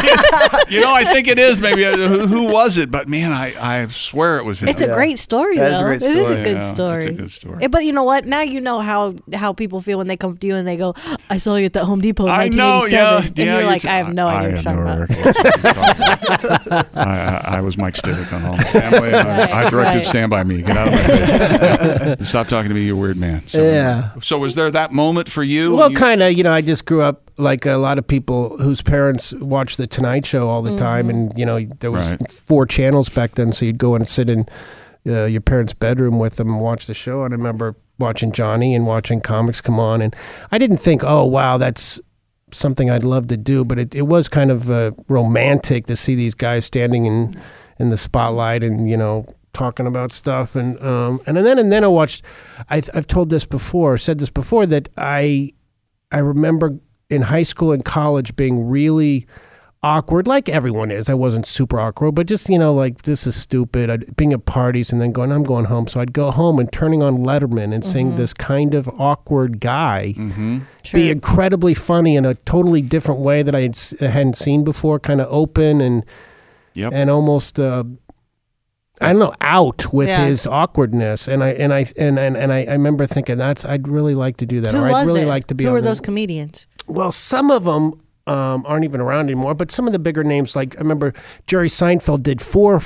think it is. Maybe who was it? But man, I swear it was him. It's a great story, though. It's a great story. It is a good story. It's a good story. But you know what? Now you know how people feel when they come to you and they go, "I saw you at the Home Depot in 1987," and you're like, "I have no idea what you're talking about." I was Mike Stivic on All in the Family. I directed Stand By Me. Get out of my face. Stop talking to me, you weird man. So was there that moment for you? Well, kind of. I just grew up like a lot of people whose parents watched The Tonight Show all the time, and there was 4 channels back then, so you'd go and sit in your parents' bedroom with them and watch the show. And I remember watching Johnny and watching comics come on, and I didn't think, oh wow, that's something I'd love to do, but it was kind of romantic to see these guys standing in the spotlight and talking about stuff, and then I watched. I've told this before, said this before, that I remember in high school and college being really awkward, like everyone is. I wasn't super awkward, but just, like, this is stupid. Being at parties and then I'm going home. So I'd go home and turning on Letterman and seeing this kind of awkward guy be incredibly funny in a totally different way that I hadn't seen before, kind of open and almost, I don't know, out with his awkwardness. And I remember thinking I'd really like to do that. Who or I'd was really it? like to be Who on were those comedians? Well, some of them aren't even around anymore, but some of the bigger names, like I remember Jerry Seinfeld did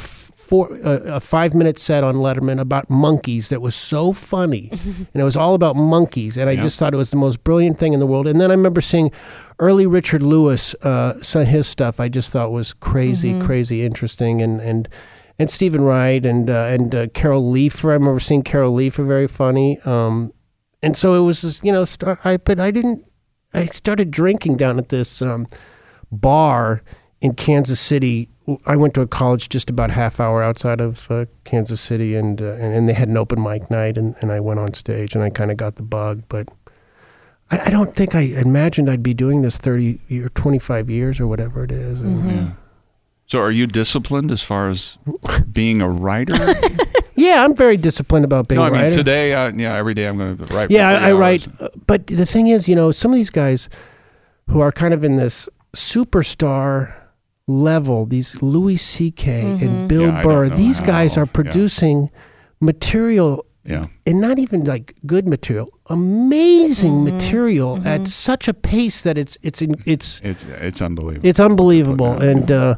a 5-minute set on Letterman about monkeys that was so funny, and it was all about monkeys, and I just thought it was the most brilliant thing in the world. And then I remember seeing early Richard Lewis, his stuff. I just thought was crazy interesting, and Stephen Wright and Carol Leifer. I remember seeing Carol Leifer, very funny, and so it was just, I started drinking down at this bar in Kansas City. I went to a college just about half hour outside of Kansas City, and they had an open mic night, and I went on stage, and I kind of got the bug. But I don't think I imagined I'd be doing this 30 or 25 years or whatever it is. And, So are you disciplined as far as being a writer? Yeah, I'm very disciplined about being a writer. I mean, today, every day I'm going to write. Yeah, I write. But the thing is, some of these guys who are kind of in this superstar level, these Louis C.K. and Bill Burr, these guys are producing material, and not even like good material, amazing material at such a pace that it's unbelievable. It's unbelievable, and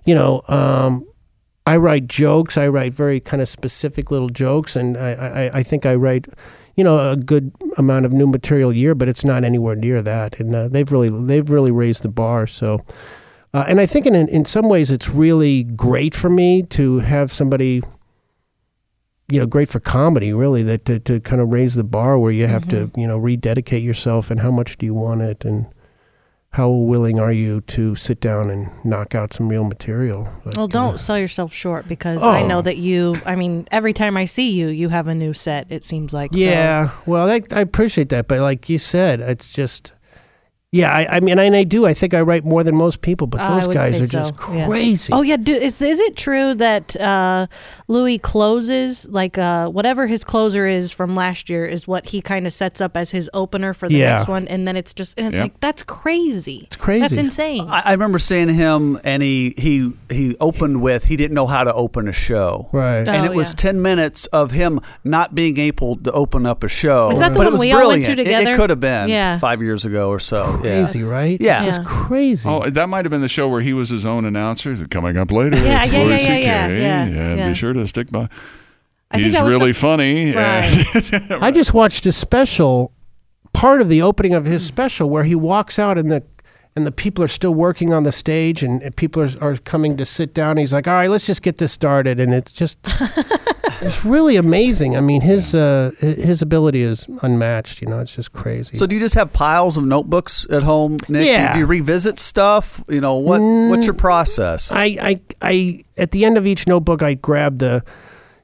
I write jokes. I write very kind of specific little jokes, and I think I write, a good amount of new material a year, but it's not anywhere near that. And they've really raised the bar. So, and I think in some ways it's really great for me to have somebody, great for comedy, really, that to kind of raise the bar where you have to, rededicate yourself, and how much do you want it, and how willing are you to sit down and knock out some real material? But, well, don't sell yourself short, because I know that every time I see you, you have a new set, it seems like. Yeah, so. Well, I appreciate that. But like you said, it's just, I mean, and I do. I think I write more than most people, but those guys are just crazy. Oh, yeah. Is it true that Louis closes, like whatever his closer is from last year is what he kind of sets up as his opener for the next one? And then it's just, and it's like, that's crazy. It's crazy. That's insane. I remember seeing him, and he opened with, he didn't know how to open a show. Right. And it was 10 minutes of him not being able to open up a show. Is that the but one it was we brilliant. all went to together? It could have been 5 years ago or so. Crazy, right? Yeah. It's just crazy. Oh, that might have been the show where he was his own announcer. He said, coming up later. Yeah. Be sure to stick by. I think He's that was really funny. Right. I just watched a special, part of the opening of his special, where he walks out and the people are still working on the stage, and people are coming to sit down. He's like, all right, let's just get this started. And it's just, it's really amazing. I mean, his ability is unmatched. It's just crazy. So do you just have piles of notebooks at home, Nick? Yeah. Do you revisit stuff? What's your process? I at the end of each notebook, I grab the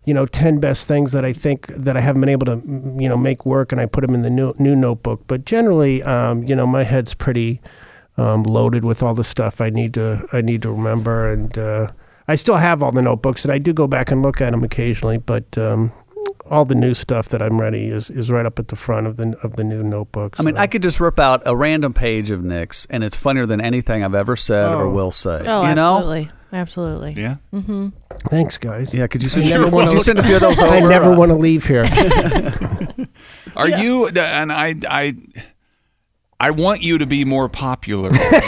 10 best things that I think that I haven't been able to, make work, and I put them in the new notebook. But generally, my head's pretty loaded with all the stuff I need to remember, and I still have all the notebooks, and I do go back and look at them occasionally. But all the new stuff that I'm ready is right up at the front of the new notebooks. I mean, I could just rip out a random page of Nick's, and it's funnier than anything I've ever said or will say. Oh, you absolutely. know? Absolutely. Yeah. Mm-hmm. Thanks, guys. Yeah, could you send a few of those over? I never want to leave here. Are you? And I want you to be more popular.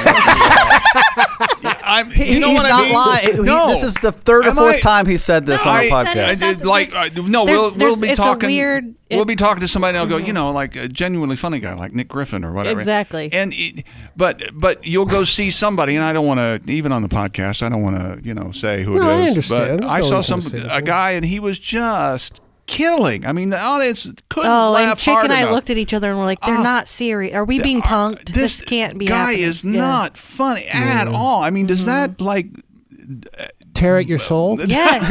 He's not lying. No, this is the third or fourth time he said this on our podcast. We'll be it's talking. a weird. We'll be talking to somebody, and they'll go, like a genuinely funny guy, like Nick Griffin or whatever. Exactly. And but you'll go see somebody, and I don't want to, even on the podcast, I don't want to, say who it is. I understand. But I saw a guy, and he was just killing. I mean, the audience couldn't laugh and Chick hard and I enough. looked at each other and we're like, they're not serious. Are we being punked? This can't be guy happening. is not funny at all. I mean, does that tear at your soul? Yes.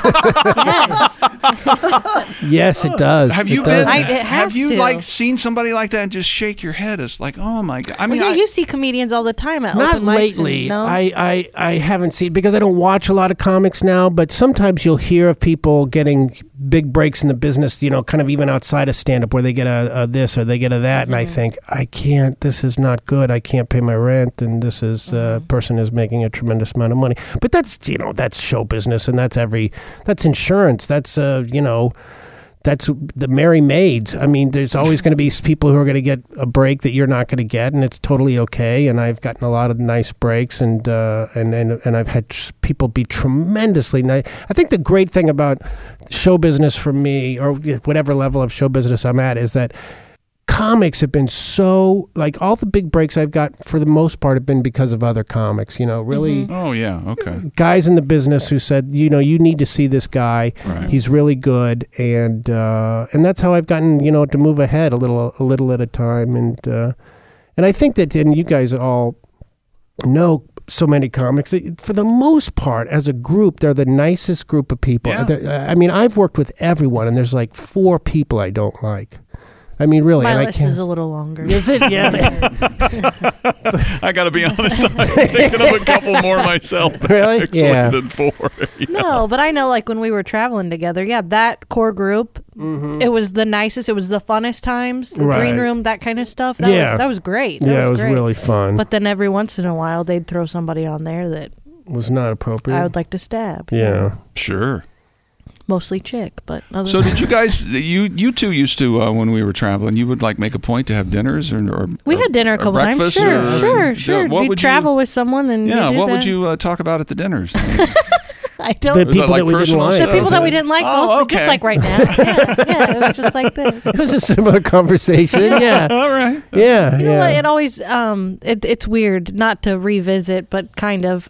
Yes. Yes, it does. Have you does. It has have you to. seen somebody like that and just shake your head? It's like, oh my god! I mean, you see comedians all the time at not open mics. lately. No? I haven't seen, because I don't watch a lot of comics now. But sometimes you'll hear of people getting big breaks in the business. Kind of even outside of stand-up, where they get a this or they get a that, and I think, I can't. This is not good. I can't pay my rent, and this is person is making a tremendous amount of money. But that's that's show business, and that's insurance. That's that's the merry maids. I mean, there's always going to be people who are going to get a break that you're not going to get, and it's totally okay. And I've gotten a lot of nice breaks, and I've had people be tremendously nice. I think the great thing about show business for me, or whatever level of show business I'm at, is that comics have been so, like, all the big breaks I've got for the most part have been because of other comics, really. Oh yeah, okay. Guys in the business who said, you need to see this guy. Right. He's really good, and that's how I've gotten, to move ahead a little at a time, and I think that, and you guys all know so many comics, for the most part, as a group, they're the nicest group of people. Yeah. I mean, I've worked with everyone, and there's like 4 people I don't like. I mean, really. My and list is a little longer. Is it? Yeah. I got to be honest. I'm thinking of a couple more myself. Really? Actually, Yeah. than 4. Yeah. No, but I know, like, when we were traveling together, that core group, it was the nicest. It was the funnest times. The Right. green room, that kind of stuff. That was great. It was great. really fun. But then every once in a while, they'd throw somebody on there that was not appropriate. I would like to stab. Yeah. Sure. Mostly Chick, but other So than did you guys? You two used to when we were traveling. You would like make a point to have dinners or we had dinner a couple times. Sure. What We'd would travel with someone and what would you talk about at the dinners? I don't. The Was that people like that we didn't personal like. The people that we didn't like, Oh, mostly okay. just like right now. Yeah, it was just like this. It was a similar conversation. Yeah. All right. Yeah. You know what? Yeah. It always it's weird not to revisit, but kind of.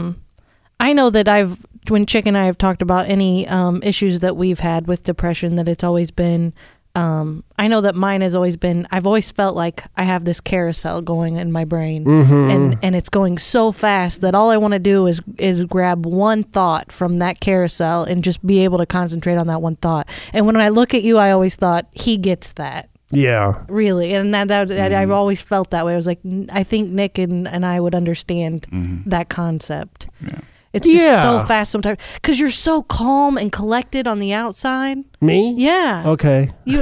I know that when Chick and I have talked about any issues that we've had with depression, that it's always been. I know that mine has always been. I've always felt like I have this carousel going in my brain, and it's going so fast that all I want to do is grab one thought from that carousel and just be able to concentrate on that one thought. And when I look at you, I always thought he gets that. Yeah. Really, and that I've always felt that way. I was like, I think Nick and I would understand that concept. Yeah. It's just so fast sometimes because you're so calm and collected on the outside. Me? Yeah. Okay. You.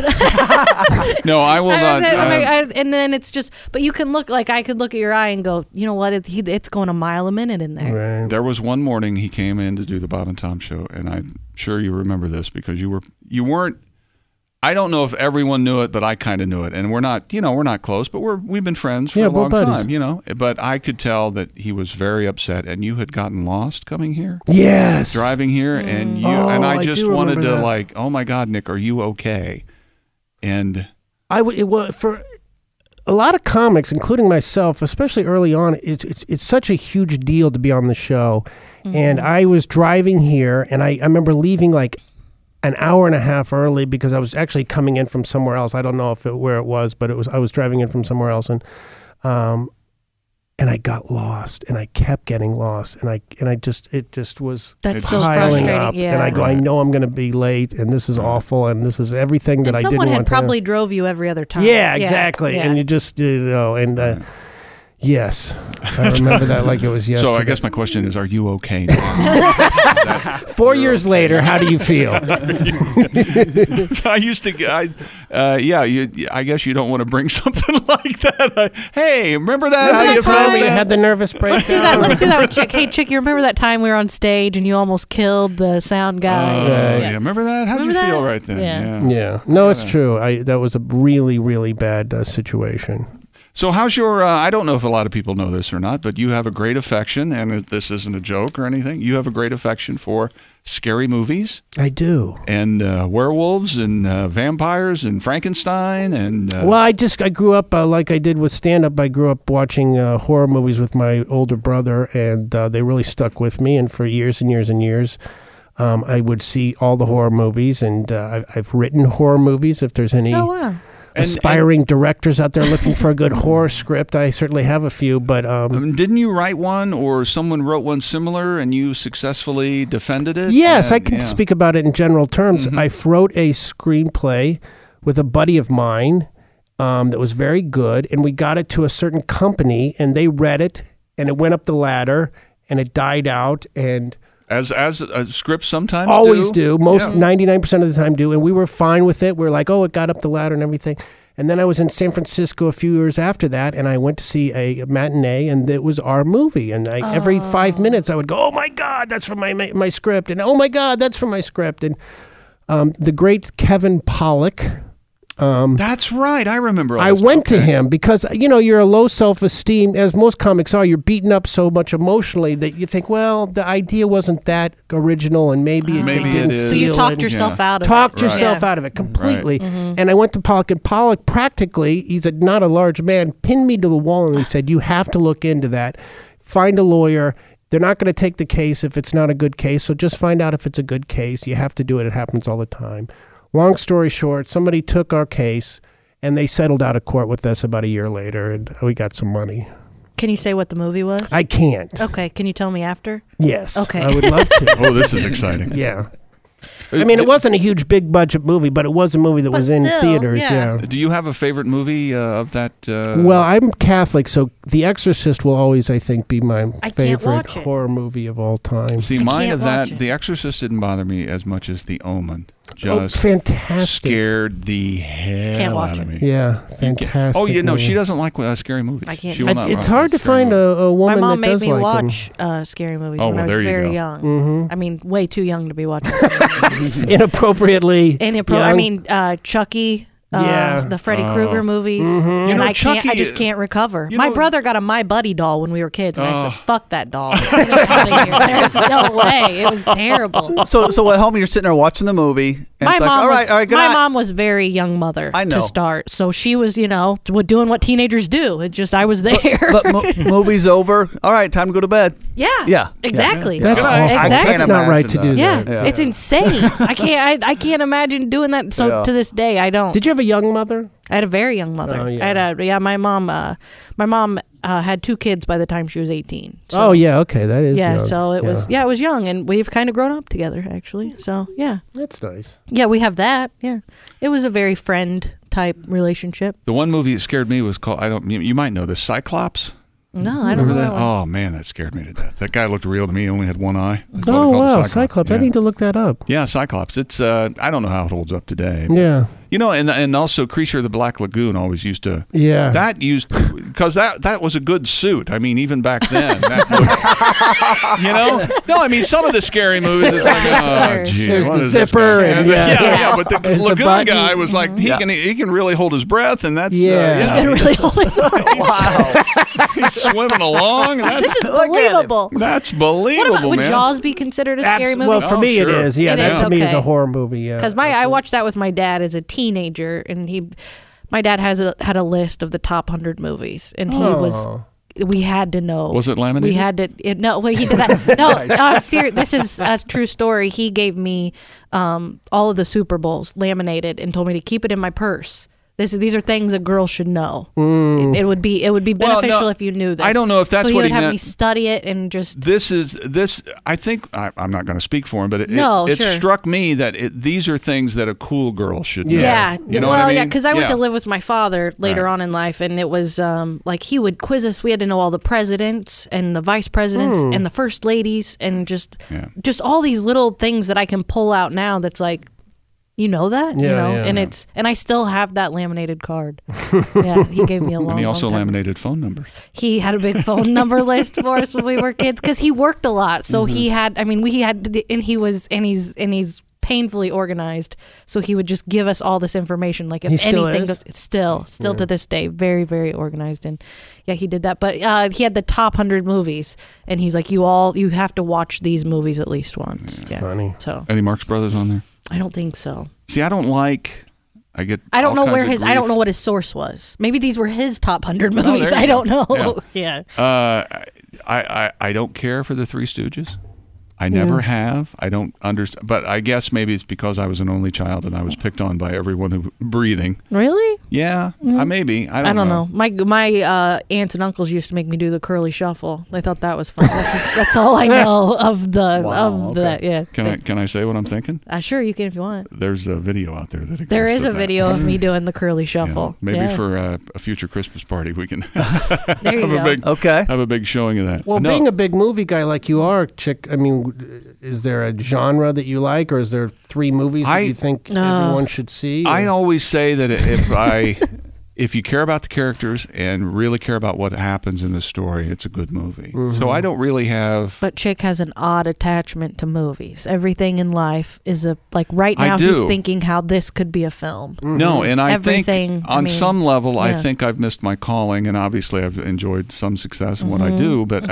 No, I will not. And then it's just, but you can look, like I could look at your eye and go, you know what? It's going a mile a minute in there. Right. There was one morning he came in to do the Bob and Tom show, and I'm sure you remember this because you weren't. I don't know if everyone knew it, but I kind of knew it, and we're not close, but we've been friends for a long time, But I could tell that he was very upset, and you had gotten lost coming here, Yes. driving here, and I just wanted to like, oh my God, Nick, are you okay? And for a lot of comics, including myself, especially early on, it's such a huge deal to be on the show, and I was driving here, and I remember leaving like an hour and a half early because I was actually coming in from somewhere else. I don't know where it was, but I was driving in from somewhere else, and and I got lost, and I kept getting lost, and it just was That's so piling frustrating. up. Yeah. And I go, I know I'm going to be late, and this is awful, and this is everything that and I didn't someone want had to. probably drove you every other time. Yeah, exactly. Yeah. And you just, yes, I remember that like it was yesterday. So I guess my question is, are you okay now? 4 years later, how do you feel? I used to, I guess you don't want to bring something like that. Hey, remember that? Remember How that you time? felt? You had the nervous breakdown. Let's do that. Let's do that with Chick. Hey, Chick, you remember that time we were on stage and you almost killed the sound guy? Yeah. Remember that? How'd Remember you feel that? right then? Yeah. Yeah. No, it's true. That was a really, really bad situation. So how's your, I don't know if a lot of people know this or not, but you have a great affection, and this isn't a joke or anything, you have a great affection for scary movies. I do. And werewolves and vampires and Frankenstein and... Well, I grew up like I did with stand-up. I grew up watching horror movies with my older brother, and they really stuck with me. And for years and years and years, I would see all the horror movies, and I've written horror movies. If there's any aspiring directors out there looking for a good horror script, I certainly have a few. But didn't you write one, or someone wrote one similar, and you successfully defended it? Yes, I can speak about it in general terms. Mm-hmm. I wrote a screenplay with a buddy of mine that was very good, and we got it to a certain company, and they read it, and it went up the ladder, and it died out, and... As scripts sometimes always do. Most 99% of the time do. And we were fine with it. We're like, oh, it got up the ladder and everything. And then I was in San Francisco a few years after that, and I went to see a matinee, and it was our movie. And every 5 minutes I would go, oh my God, that's from my script. And oh my God, that's from my script. And the great Kevin Pollak. That's right. I remember all I this. went to him because, you're a low self-esteem, as most comics are. You're beaten up so much emotionally that you think, well, the idea wasn't that original, and maybe they didn't it is. steal So you it. talked yourself out of it. Talked yourself out of it completely. Mm-hmm. And I went to Pollak, and Pollak practically, he's not a large man, pinned me to the wall, and he said, you have to look into that. Find a lawyer. They're not going to take the case if it's not a good case, so just find out if it's a good case. You have to do it. It happens all the time. Long story short, somebody took our case, and they settled out of court with us about a year later, and we got some money. Can you say what the movie was? I can't. Okay. Can you tell me after? Yes. Okay. I would love to. Oh, this is exciting. Yeah. I mean, it wasn't a huge, big budget movie, but it was a movie that was in still, theaters. yeah. Do you have a favorite movie of that? Well, I'm Catholic, so The Exorcist will always, I think, be my can't favorite watch it. horror movie of all time. See, I mine can't of that, watch it. The Exorcist didn't bother me as much as The Omen. Oh, Just fantastic. scared the hell Can't watch out of it. me. Yeah, fantastic. Oh, movie. she doesn't like scary movies. I can't She do will that. not It's watch hard to scary find movies. a woman My mom that made does me like them. watch scary movies Oh, when well, I there was you very go. young. Mm-hmm. I mean, way too young to be watching scary movies. Inappropriately. I young. mean, Chucky. Yeah. The Freddy Krueger movies, Mm-hmm. and know, I Chucky, just can't recover. you My know- brother got a My Buddy doll when we were kids, and I Oh. said, "Fuck that doll! Get it out of here. There's no way. It was terrible." So at home you're sitting there watching the movie, and My it's like, mom all right, good my night. mom was very young mother I know. to start, so she was, doing what teenagers do. It just I was there. But movie's over. All right, time to go to bed. yeah, exactly. That's Good night. awful. Exactly. That's not right to do Yeah, that. Yeah. it's insane. I can't imagine doing that. So Yeah. to this day, I don't. Did you have a young mother? I had a very young mother. Oh, yeah. My mom had 2 kids by the time she was 18. So, Oh, yeah, okay, that is yeah. young. So it was young, and we've kind of grown up together actually. So yeah, That's nice. yeah, we have that. Yeah, it was a very friend type relationship. The one movie that scared me was called, you might know this, Cyclops. No, I don't Remember know that? that one. Oh, man, that scared me to death. That guy looked real to me. He only had one eye. That's why they Oh, called it wow, Cyclops. I Yeah. need to look that up. Yeah, Cyclops. It's I don't know how it holds up today. Yeah. And also Creature of the Black Lagoon always used to. Yeah. Because that was a good suit. I mean, even back then. That looked, No, I mean, some of the scary movies, it's like, oh, gee. There's what the is this zipper guy? and yeah, but the There's the Lagoon button. guy was like, he can really hold his breath, and that's Yeah. He really always he's swimming along. And that's, This is believable. that's believable, Would man. Jaws be considered a scary movie? Well, for Oh, me sure. it is. Yeah, It that is, to me is okay. a horror movie. Yeah. Because I watched that with my dad as a teenager, and my dad had a list of the top 100 movies, and we had to know. Was it laminated? We had to. He did that. No, I'm serious. This is a true story. He gave me all of the Super Bowls laminated and told me to keep it in my purse These are things a girl should know. It would be beneficial if you knew this. I don't know if that's so what he would he have meant. me study it and just. This. I think I'm not going to speak for him, but it sure. struck me that these are things that a cool girl should know. Yeah, You know what I mean? yeah, because I went to live with my father later Right. on in life, and it was like he would quiz us. We had to know all the presidents and the vice presidents and the first ladies, and just all these little things that I can pull out now. That's like. You know that, and I still have that laminated card. Yeah, he gave me a long. And he also long time. laminated phone numbers. He had a big phone number list for us when we were kids because he worked a lot. So he had. I mean, we had, and he's painfully organized. So he would just give us all this information. Like if He still anything, is? it's still to this day, very very organized. And yeah, he did that. But he had the top 100 movies, and he's like, you have to watch these movies at least once. Yeah. Funny. So Any Marx Brothers on there? I don't think so. See, I don't like. I don't know all where kinds of his. I grief. don't know what his source was. Maybe these were his top 100 movies. there you I don't go. know. Yeah. I don't care for the Three Stooges. I never have. I don't understand. But I guess maybe it's because I was an only child and I was picked on by everyone who breathing. Really? Yeah, maybe. I don't know. My aunts and uncles used to make me do the curly shuffle. They thought that was fun. That's all I know of that. Yeah. Can I say what I'm thinking? Sure, you can if you want. There's a video out there that exists. There is a of that. video of me doing the curly Yeah, shuffle. maybe Yeah. for a future Christmas party we can There you have go. have a big showing of that. Well, No, being a big movie guy like you are, Chick, I mean, is there a genre that you like, or is there 3 movies that you think everyone should see? I always say that if you care about the characters and really care about what happens in the story, it's a good movie. So I don't really have. But Chick has an odd attachment to movies. Everything in life is right now I he's do. thinking how this could be a film. No, and I Everything, think on I mean, some level, I yeah. think I've missed my calling, and obviously I've enjoyed some success in what I do. But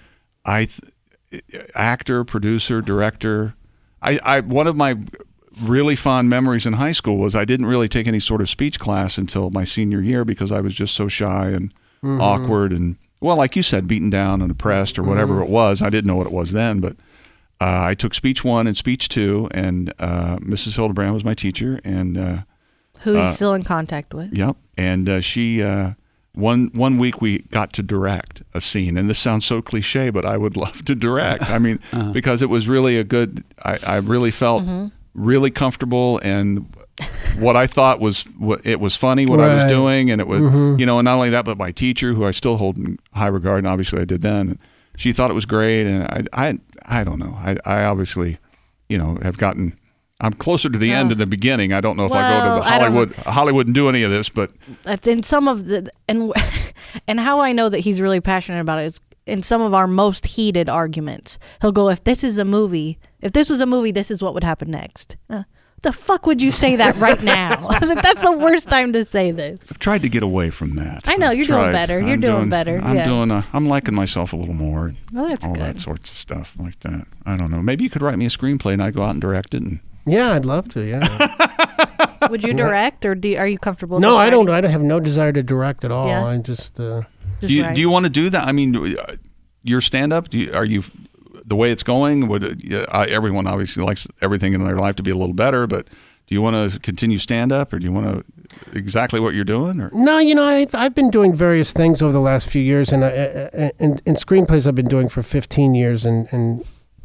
actor, producer, director. I one of my really fond memories in high school was I didn't really take any sort of speech class until my senior year because I was just so shy and awkward and, well, like you said, beaten down and oppressed or whatever it was. I didn't know what it was then, but I took speech 1 and speech 2, and Mrs. Hildebrand was my teacher, and Who he's still in contact with. yep, and she one week we got to direct a scene, and this sounds so cliche, but I would love to direct. I mean, because it was really a good. I really felt really comfortable, and what I thought was it was funny what I was doing, and it was and not only that, but my teacher, who I still hold in high regard, and obviously I did then. She thought it was great, and I don't know. I obviously, have gotten. I'm closer to the end than the beginning. I don't know if I go to the Hollywood and do any of this, but That's in some of the and how I know that he's really passionate about it is in some of our most heated arguments. He'll go, if this was a movie, this is what would happen next. The fuck would you say that right now? I was like, that's the worst time to say this. I've tried to get away from that. I know, you're doing better. You're doing better. I'm liking myself a little more. Well, that's all good. that sorts of stuff like that. I don't know. Maybe you could write me a screenplay and I'd go out and direct it. And Yeah, I'd love to. Yeah. Would you direct, or are you comfortable? No, just I don't. writing? I don't have no desire to direct at all. Yeah. I just. Just do you write? want to do that? I mean, your stand-up. Are you the way it's going? Everyone obviously likes everything in their life to be a little better, but do you want to continue stand-up, or do you want to exactly what you're doing? Or No, I've been doing various things over the last few years, and screenplays I've been doing for 15 years, and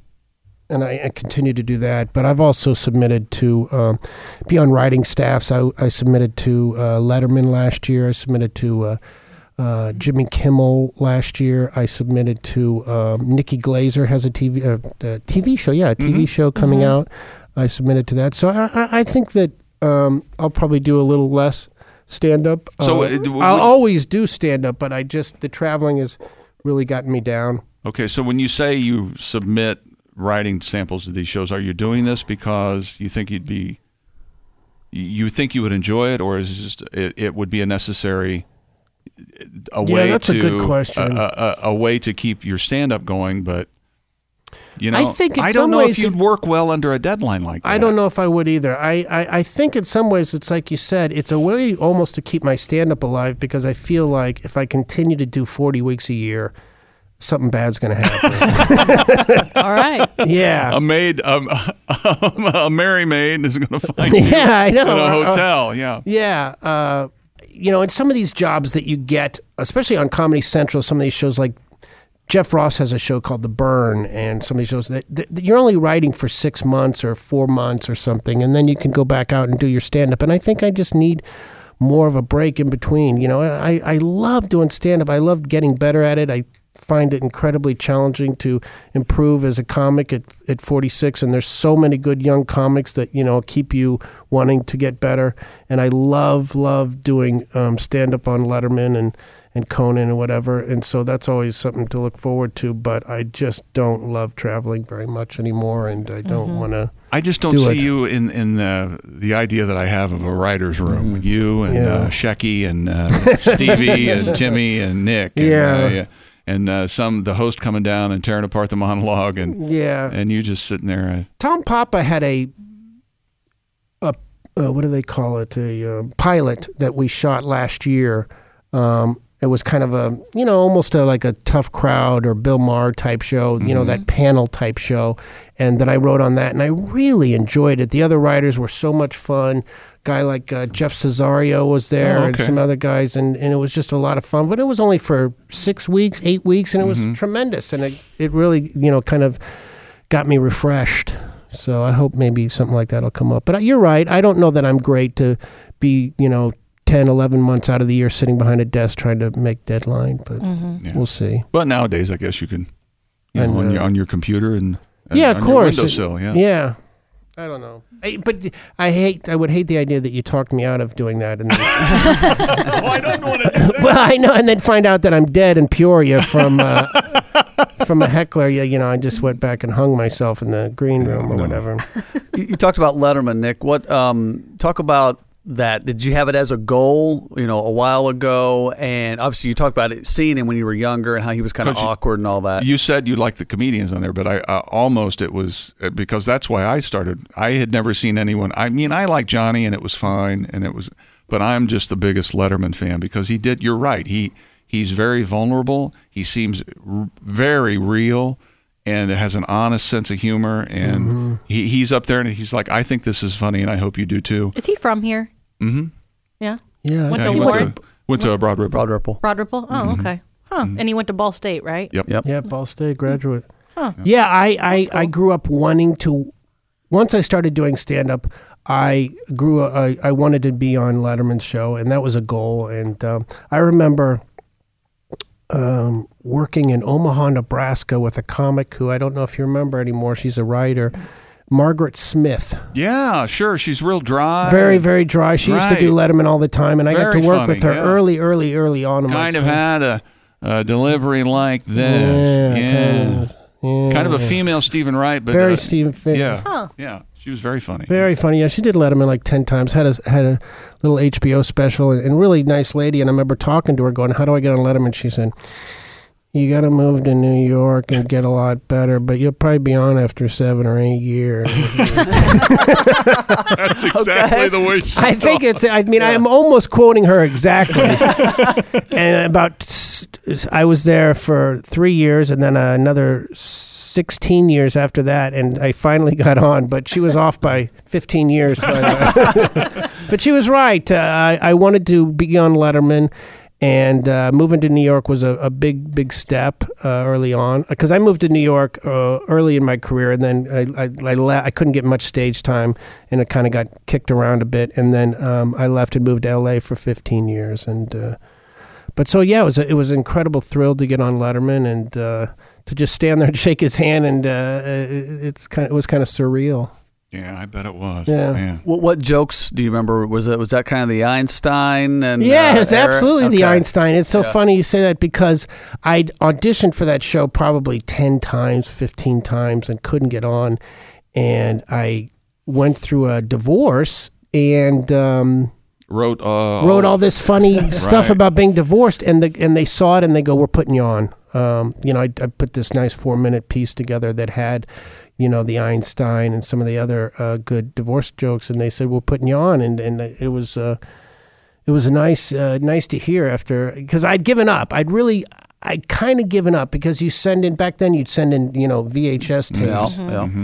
I continue to do that. But I've also submitted to be on writing staffs. I submitted to Letterman last year. I submitted to Jimmy Kimmel last year. I submitted to Nikki Glazer has a TV show. Yeah, a TV show coming out. I submitted to that. So I think that I'll probably do a little less stand-up. So I'll always do stand-up, but the traveling has really gotten me down. okay, so when you say you submit writing samples of these shows, are you doing this because you think you would enjoy it, or is it just it would be a necessary way that's to a good question. a way to keep your stand-up going, but I think in I some don't know ways if you'd work well under a deadline like that. I don't know if I would either. I think in some ways it's like you said, it's a way almost to keep my stand-up alive, because I feel like if I continue to do 40 weeks a year, something bad's going to happen. All right. Yeah. A maid, a merry maid is going to find you Yeah, I know. in a hotel. Yeah. Yeah. In some of these jobs that you get, especially on Comedy Central, some of these shows like Jeff Ross has a show called The Burn, and some of these shows that you're only writing for 6 months or 4 months or something, and then you can go back out and do your stand-up. And I think I just need more of a break in between. I love doing stand-up. I love getting better at it. I find it incredibly challenging to improve as a comic at 46, and there's so many good young comics that keep you wanting to get better. And I love doing stand-up on Letterman and Conan and whatever, and so that's always something to look forward to. But I just don't love traveling very much anymore, and I don't want to. I just don't see you in the idea that I have of a writer's room with you and Shecky and Stevie and Timmy and Nick. And, and the host coming down and tearing apart the monologue, and you just sitting there. Tom Papa had a what do they call it? A pilot that we shot last year. It was kind of a, almost like a Tough Crowd or Bill Maher type show, that panel type show, and that I wrote on that, and I really enjoyed it. The other writers were so much fun. Guy like Jeff Cesario was there, and some other guys, and it was just a lot of fun. But it was only for 6 weeks, 8 weeks, and it was tremendous, and it really, kind of got me refreshed. So I hope maybe something like that will come up. But you're right. I don't know that I'm great to be, 10, 11 months out of the year sitting behind a desk trying to make deadline, but we'll see. But nowadays, I guess you can, on your computer and of on course. Your windowsill. Yeah. I don't know. But I would hate the idea that you talked me out of doing that. And then, I don't want to do that. Well, I know, and then find out that I'm dead in Peoria from a heckler. I just went back and hung myself in the green room or whatever. You talked about Letterman, Nick. What? Talk about that. Did you have it as a goal, a while ago? And obviously you talked about it, seeing him when you were younger and how he was kind of awkward and all that. You said you liked the comedians on there, but it was because that's why I started. I had never seen anyone. I mean, I like Johnny and it was fine, but I'm just the biggest Letterman fan because you're right. He's very vulnerable. He seems very real and has an honest sense of humor. And he's up there and he's like, I think this is funny and I hope you do too. Is he from here? Mm-hmm. Yeah. Yeah. Went to Broad Ripple. Broad Ripple. Oh, okay. Huh. And he went to Ball State, right? Yep. Yeah, Ball State graduate. Huh. Yeah, I grew up wanting to. Once I started doing stand-up, I wanted to be on Letterman's show, and that was a goal. And I remember working in Omaha, Nebraska with a comic who I don't know if you remember anymore. She's a writer. Margaret Smith. Yeah, sure. She's real dry. Very, very dry. She used to do Letterman all the time, and I got to work with her early on. Kind of had a delivery like this. Kind of a female Stephen Wright, but very Stephen. Yeah. She was very funny. Very funny. Yeah, she did Letterman like 10 times. Had a little HBO special, and really nice lady. And I remember talking to her, going, "How do I get on Letterman?" She said, "You got to move to New York and get a lot better, but you'll probably be on after 7 or 8 years." That's exactly the way she I think it's. I mean, I'm almost quoting her exactly. And I was there for 3 years, and then another 16 years after that, and I finally got on. But she was off by 15 years. But she was right. I wanted to be on Letterman. And moving to New York was a big step early on, because I moved to New York early in my career, and then I couldn't get much stage time, and it kind of got kicked around a bit, and then I left and moved to LA for 15 years, and but so yeah, it was an incredible thrill to get on Letterman and to just stand there and shake his hand, and it was kind of surreal. Yeah, I bet it was. Yeah. Man. What jokes do you remember? Was that kind of the Einstein? And yeah, it was absolutely the Okay. Einstein. It's so funny you say that, because I'd auditioned for that show probably 10 times, 15 times, and couldn't get on. And I went through a divorce and Wrote all this funny stuff about being divorced, and they saw it and they go, "We're putting you on." I put this nice 4-minute piece together that had, the Einstein and some of the other good divorce jokes, and they said, "We're putting you on," and it was nice to hear after, because I'd given up. I kind of given up because you'd send in VHS tapes,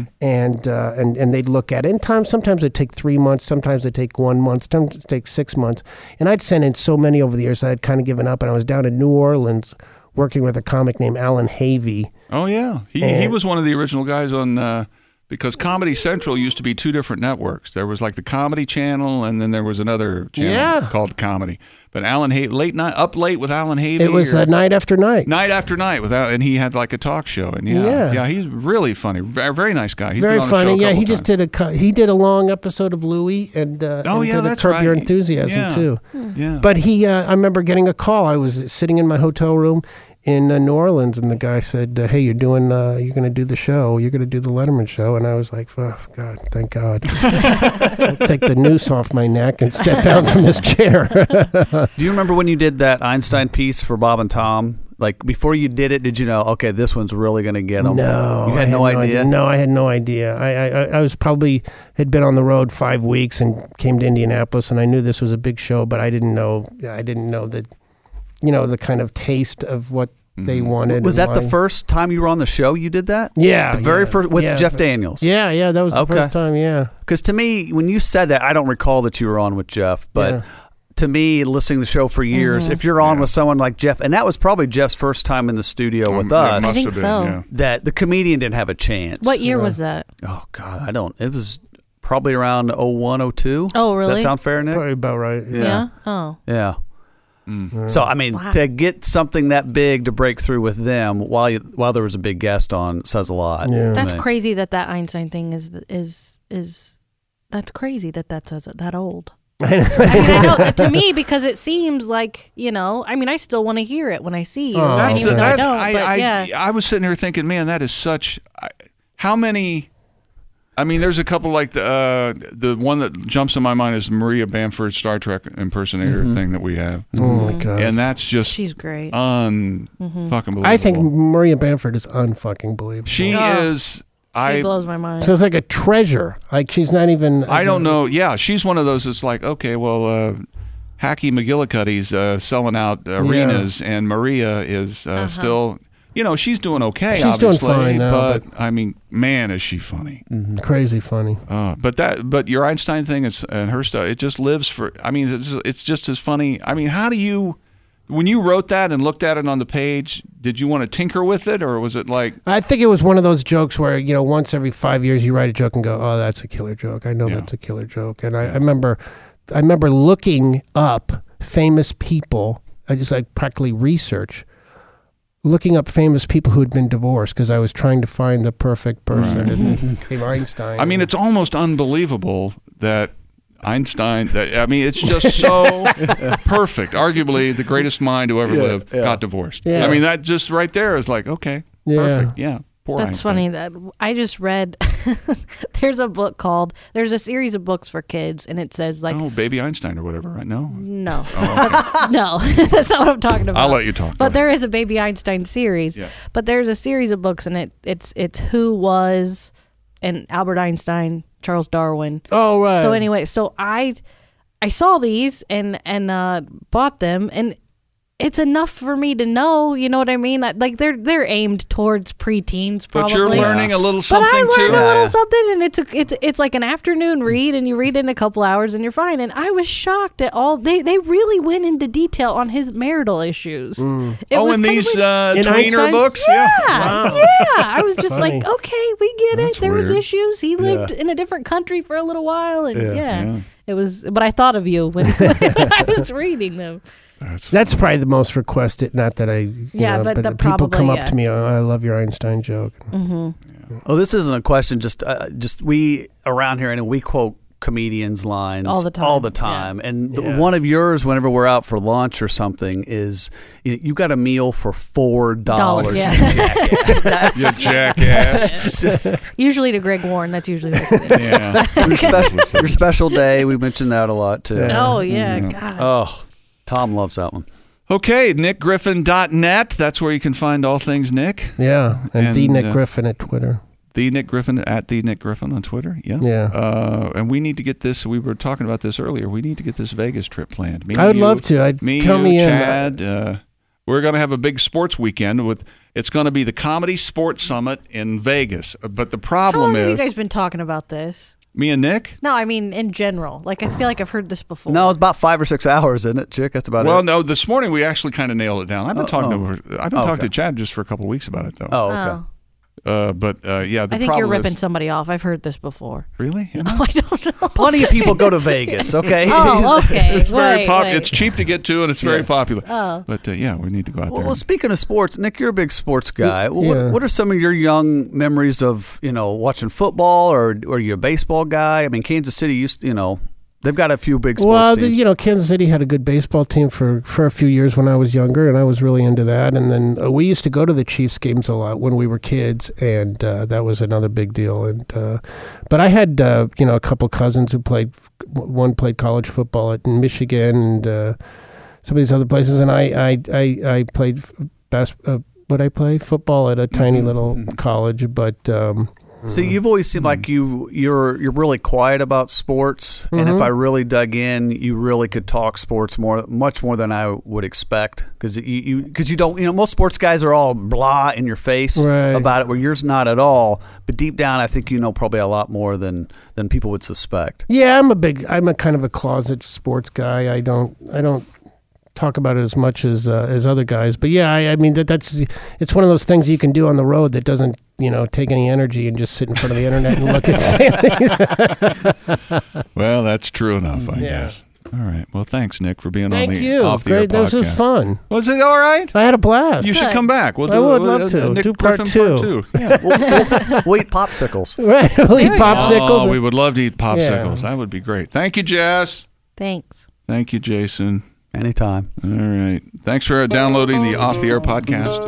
and they'd look at it. And sometimes it'd take 3 months, sometimes it'd take 1 month, sometimes it'd take 6 months. And I'd sent in so many over the years that I'd kind of given up. And I was down in New Orleans working with a comic named Alan Havey. Oh yeah, he was one of the original guys on. Because Comedy Central used to be 2 different networks. There was like the Comedy Channel, and then there was another channel called Comedy. But Alan Havey, Up Late with Alan Havey. It was Night After Night. Night After Night, and he had like a talk show. And he's really funny. Very nice guy. He's very been on funny. The show He just did a long episode of Louie and that's Curb right. Your Enthusiasm too. Yeah. But I remember getting a call. I was sitting in my hotel room in New Orleans, and the guy said, "Hey, you're going to do the show. You're going to do the Letterman show." And I was like, "Oh God, thank God!" I'll take the noose off my neck and step down from this chair. Do you remember when you did that Einstein piece for Bob and Tom? Like before you did it, did you know? Okay, this one's really going to get them. No, you had no idea. No, I had no idea. I was had been on the road 5 weeks and came to Indianapolis, and I knew this was a big show, but I didn't know that. The kind of taste of what they wanted. Was that the first time you were on the show you did that? Yeah. The very first, with Jeff Daniels? Yeah, that was the first time, yeah. Because to me, when you said that, I don't recall that you were on with Jeff, but to me, listening to the show for years, if you're on with someone like Jeff, and that was probably Jeff's first time in the studio with us. I think so. That the comedian didn't have a chance. What year was that? Oh, God, it was probably around 01, 02. Oh, really? Does that sound fair, Nick? Probably about right. Yeah? Oh. Yeah. So I mean, to get something that big to break through with them while there was a big guest on says a lot. Yeah. That's crazy that Einstein thing is that's crazy that's that old. I mean, I know, to me, because it seems like, I still want to hear it when I see you. I was sitting here thinking, man, that is such. How many? I mean, there's a couple like the one that jumps in my mind is Maria Bamford's Star Trek impersonator thing that we have. Oh my God! And that's just she's great, fucking believable. I think Maria Bamford is unfucking believable. She is. She blows my mind. So it's like a treasure. Like she's not even. I don't know. Yeah, she's one of those that's like, okay, well, Hacky McGillicuddy's selling out arenas, and Maria is still. She's doing okay. She's doing fine now, but I mean, man, is she funny? Mm-hmm. Crazy funny. But your Einstein thing and her stuff, it just lives for. I mean, it's just as funny. I mean, how do you? When you wrote that and looked at it on the page, did you want to tinker with it, or was it like? I think it was one of those jokes where once every 5 years you write a joke and go, "Oh, that's a killer joke. I know that's a killer joke." And I remember looking up famous people. I just practically research. Looking up famous people who had been divorced because I was trying to find the perfect person, and then came Einstein. I mean, it's almost unbelievable that Einstein. It's just so perfect. Arguably, the greatest mind who ever lived got divorced. Yeah. I mean, that just right there is like, okay, perfect. Yeah. Poor That's Einstein. funny that I just read. There's a series of books for kids, and it says Baby Einstein or whatever, right? No. No, Oh, okay. no, that's not what I'm talking about. I'll let you talk. But there is a Baby Einstein series. Yeah. But there's a series of books, and it's who was, and Albert Einstein, Charles Darwin. Oh right. So anyway, I saw these and bought them, and it's enough for me to know, you know what I mean? Like they're aimed towards preteens, probably. But you're learning a little something but I learned too. a little something, and it's like an afternoon read, and you read it in a couple hours, and you're fine. And I was shocked at all they really went into detail on his marital issues. It was in these In tweener Einstein? books, yeah, Wow. yeah. I was just Funny. like, okay, we get That's it. There was weird. issues. He lived in a different country for a little while, and Yeah. it was. But I thought of you when I was reading them. That's probably the most requested. Not that I, but but the people come probably, up to me. Oh, I love your Einstein joke. Oh, this isn't a question. Just we around here, and we quote comedians' lines All the time. Yeah. And one of yours, whenever we're out for lunch or something, is you got a meal for $4. Yeah. You jackass. Usually to Greg Warren. That's usually what it is. Yeah. Your special day. We mentioned that a lot too. Oh yeah, God. Oh, Tom loves that one. Okay, nickgriffin.net. That's where you can find all things Nick. Yeah, and the Nick And, Griffin at Twitter. The Nick Griffin at the Nick Griffin on Twitter. Yeah. Yeah. And we need to get this. We were talking about this earlier. We need to get this Vegas trip planned. I would love to. Me, count you, me in. Chad. we're going to have a big sports weekend it's going to be the Comedy Sports Summit in Vegas. But the How problem long have you is, guys been talking about this? me and Nick. No, I mean in general. Like I feel like I've heard this before. No, it's about 5 or 6 hours, isn't it, Chick? That's about it. Well, no, this morning we actually kind of nailed it down. I've been talking okay. to Chad just for a couple of weeks about it, though. Oh, okay. But yeah, the I think problem you're ripping is, somebody off. I've heard this before. Really? Yeah. Oh, I don't know. Plenty of people go to Vegas, okay? Oh, okay. It's very Wait. popular. It's cheap to get to, and it's very popular. Oh. But yeah, we need to go out there. Well, speaking of sports, Nick, you're a big sports guy. Yeah. What are some of your young memories of, watching football, or are you a baseball guy? I mean, Kansas City used, they've got a few big sports teams. Kansas City had a good baseball team for a few years when I was younger, and I was really into that. And then we used to go to the Chiefs games a lot when we were kids, and that was another big deal. And but I had a couple cousins who played. One played college football in Michigan and some of these other places, and I played football at a tiny little college, but. See, you've always seemed like you're really quiet about sports, and if I really dug in, you really could talk sports much more than I would expect, because you don't, most sports guys are all blah in your face about it, where yours not at all. But deep down, I think you know probably a lot more than people would suspect. Yeah, I'm a kind of a closet sports guy. I don't talk about it as much as other guys, but yeah, I mean it's one of those things you can do on the road that doesn't take any energy and just sit in front of the internet and look at something. Well, that's true enough, I guess. All right. Well, thanks, Nick, for being Thank on the you. Off the Air Great. This podcast. was fun. Was it all right? I had a blast. You should come back. I would love to. Nick Do part Griffin two. Yeah. We'll eat popsicles. Right. We'll eat popsicles. Oh, we would love to eat popsicles. That would be great. Thank you, Jess. Thanks. Thank you, Jason. Anytime. All right. Thanks for downloading the Off the Air podcast.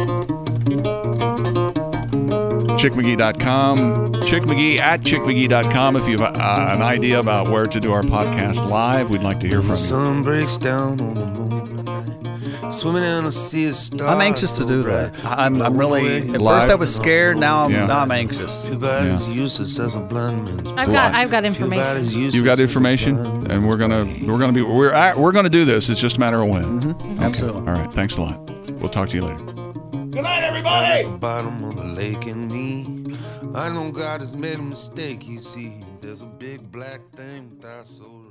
ChickMcGee.com. Chick McGee at ChickMcGee.com. If you have an idea about where to do our podcast live, we'd like to hear from The you. sun breaks down on the moon tonight. Swimming in a sea of stars. I'm anxious to do that. I'm really. At Live? first, I was scared. Now I'm anxious. Too bad it's useless as a blind man's I've got information. You've got information, and we're gonna do this. It's just a matter of when. Mm-hmm. Absolutely. All right. Thanks a lot. We'll talk to you later. Good night, everybody. At the bottom of the lake in me, I know God has made a mistake. You see, there's a big black thing with our soul.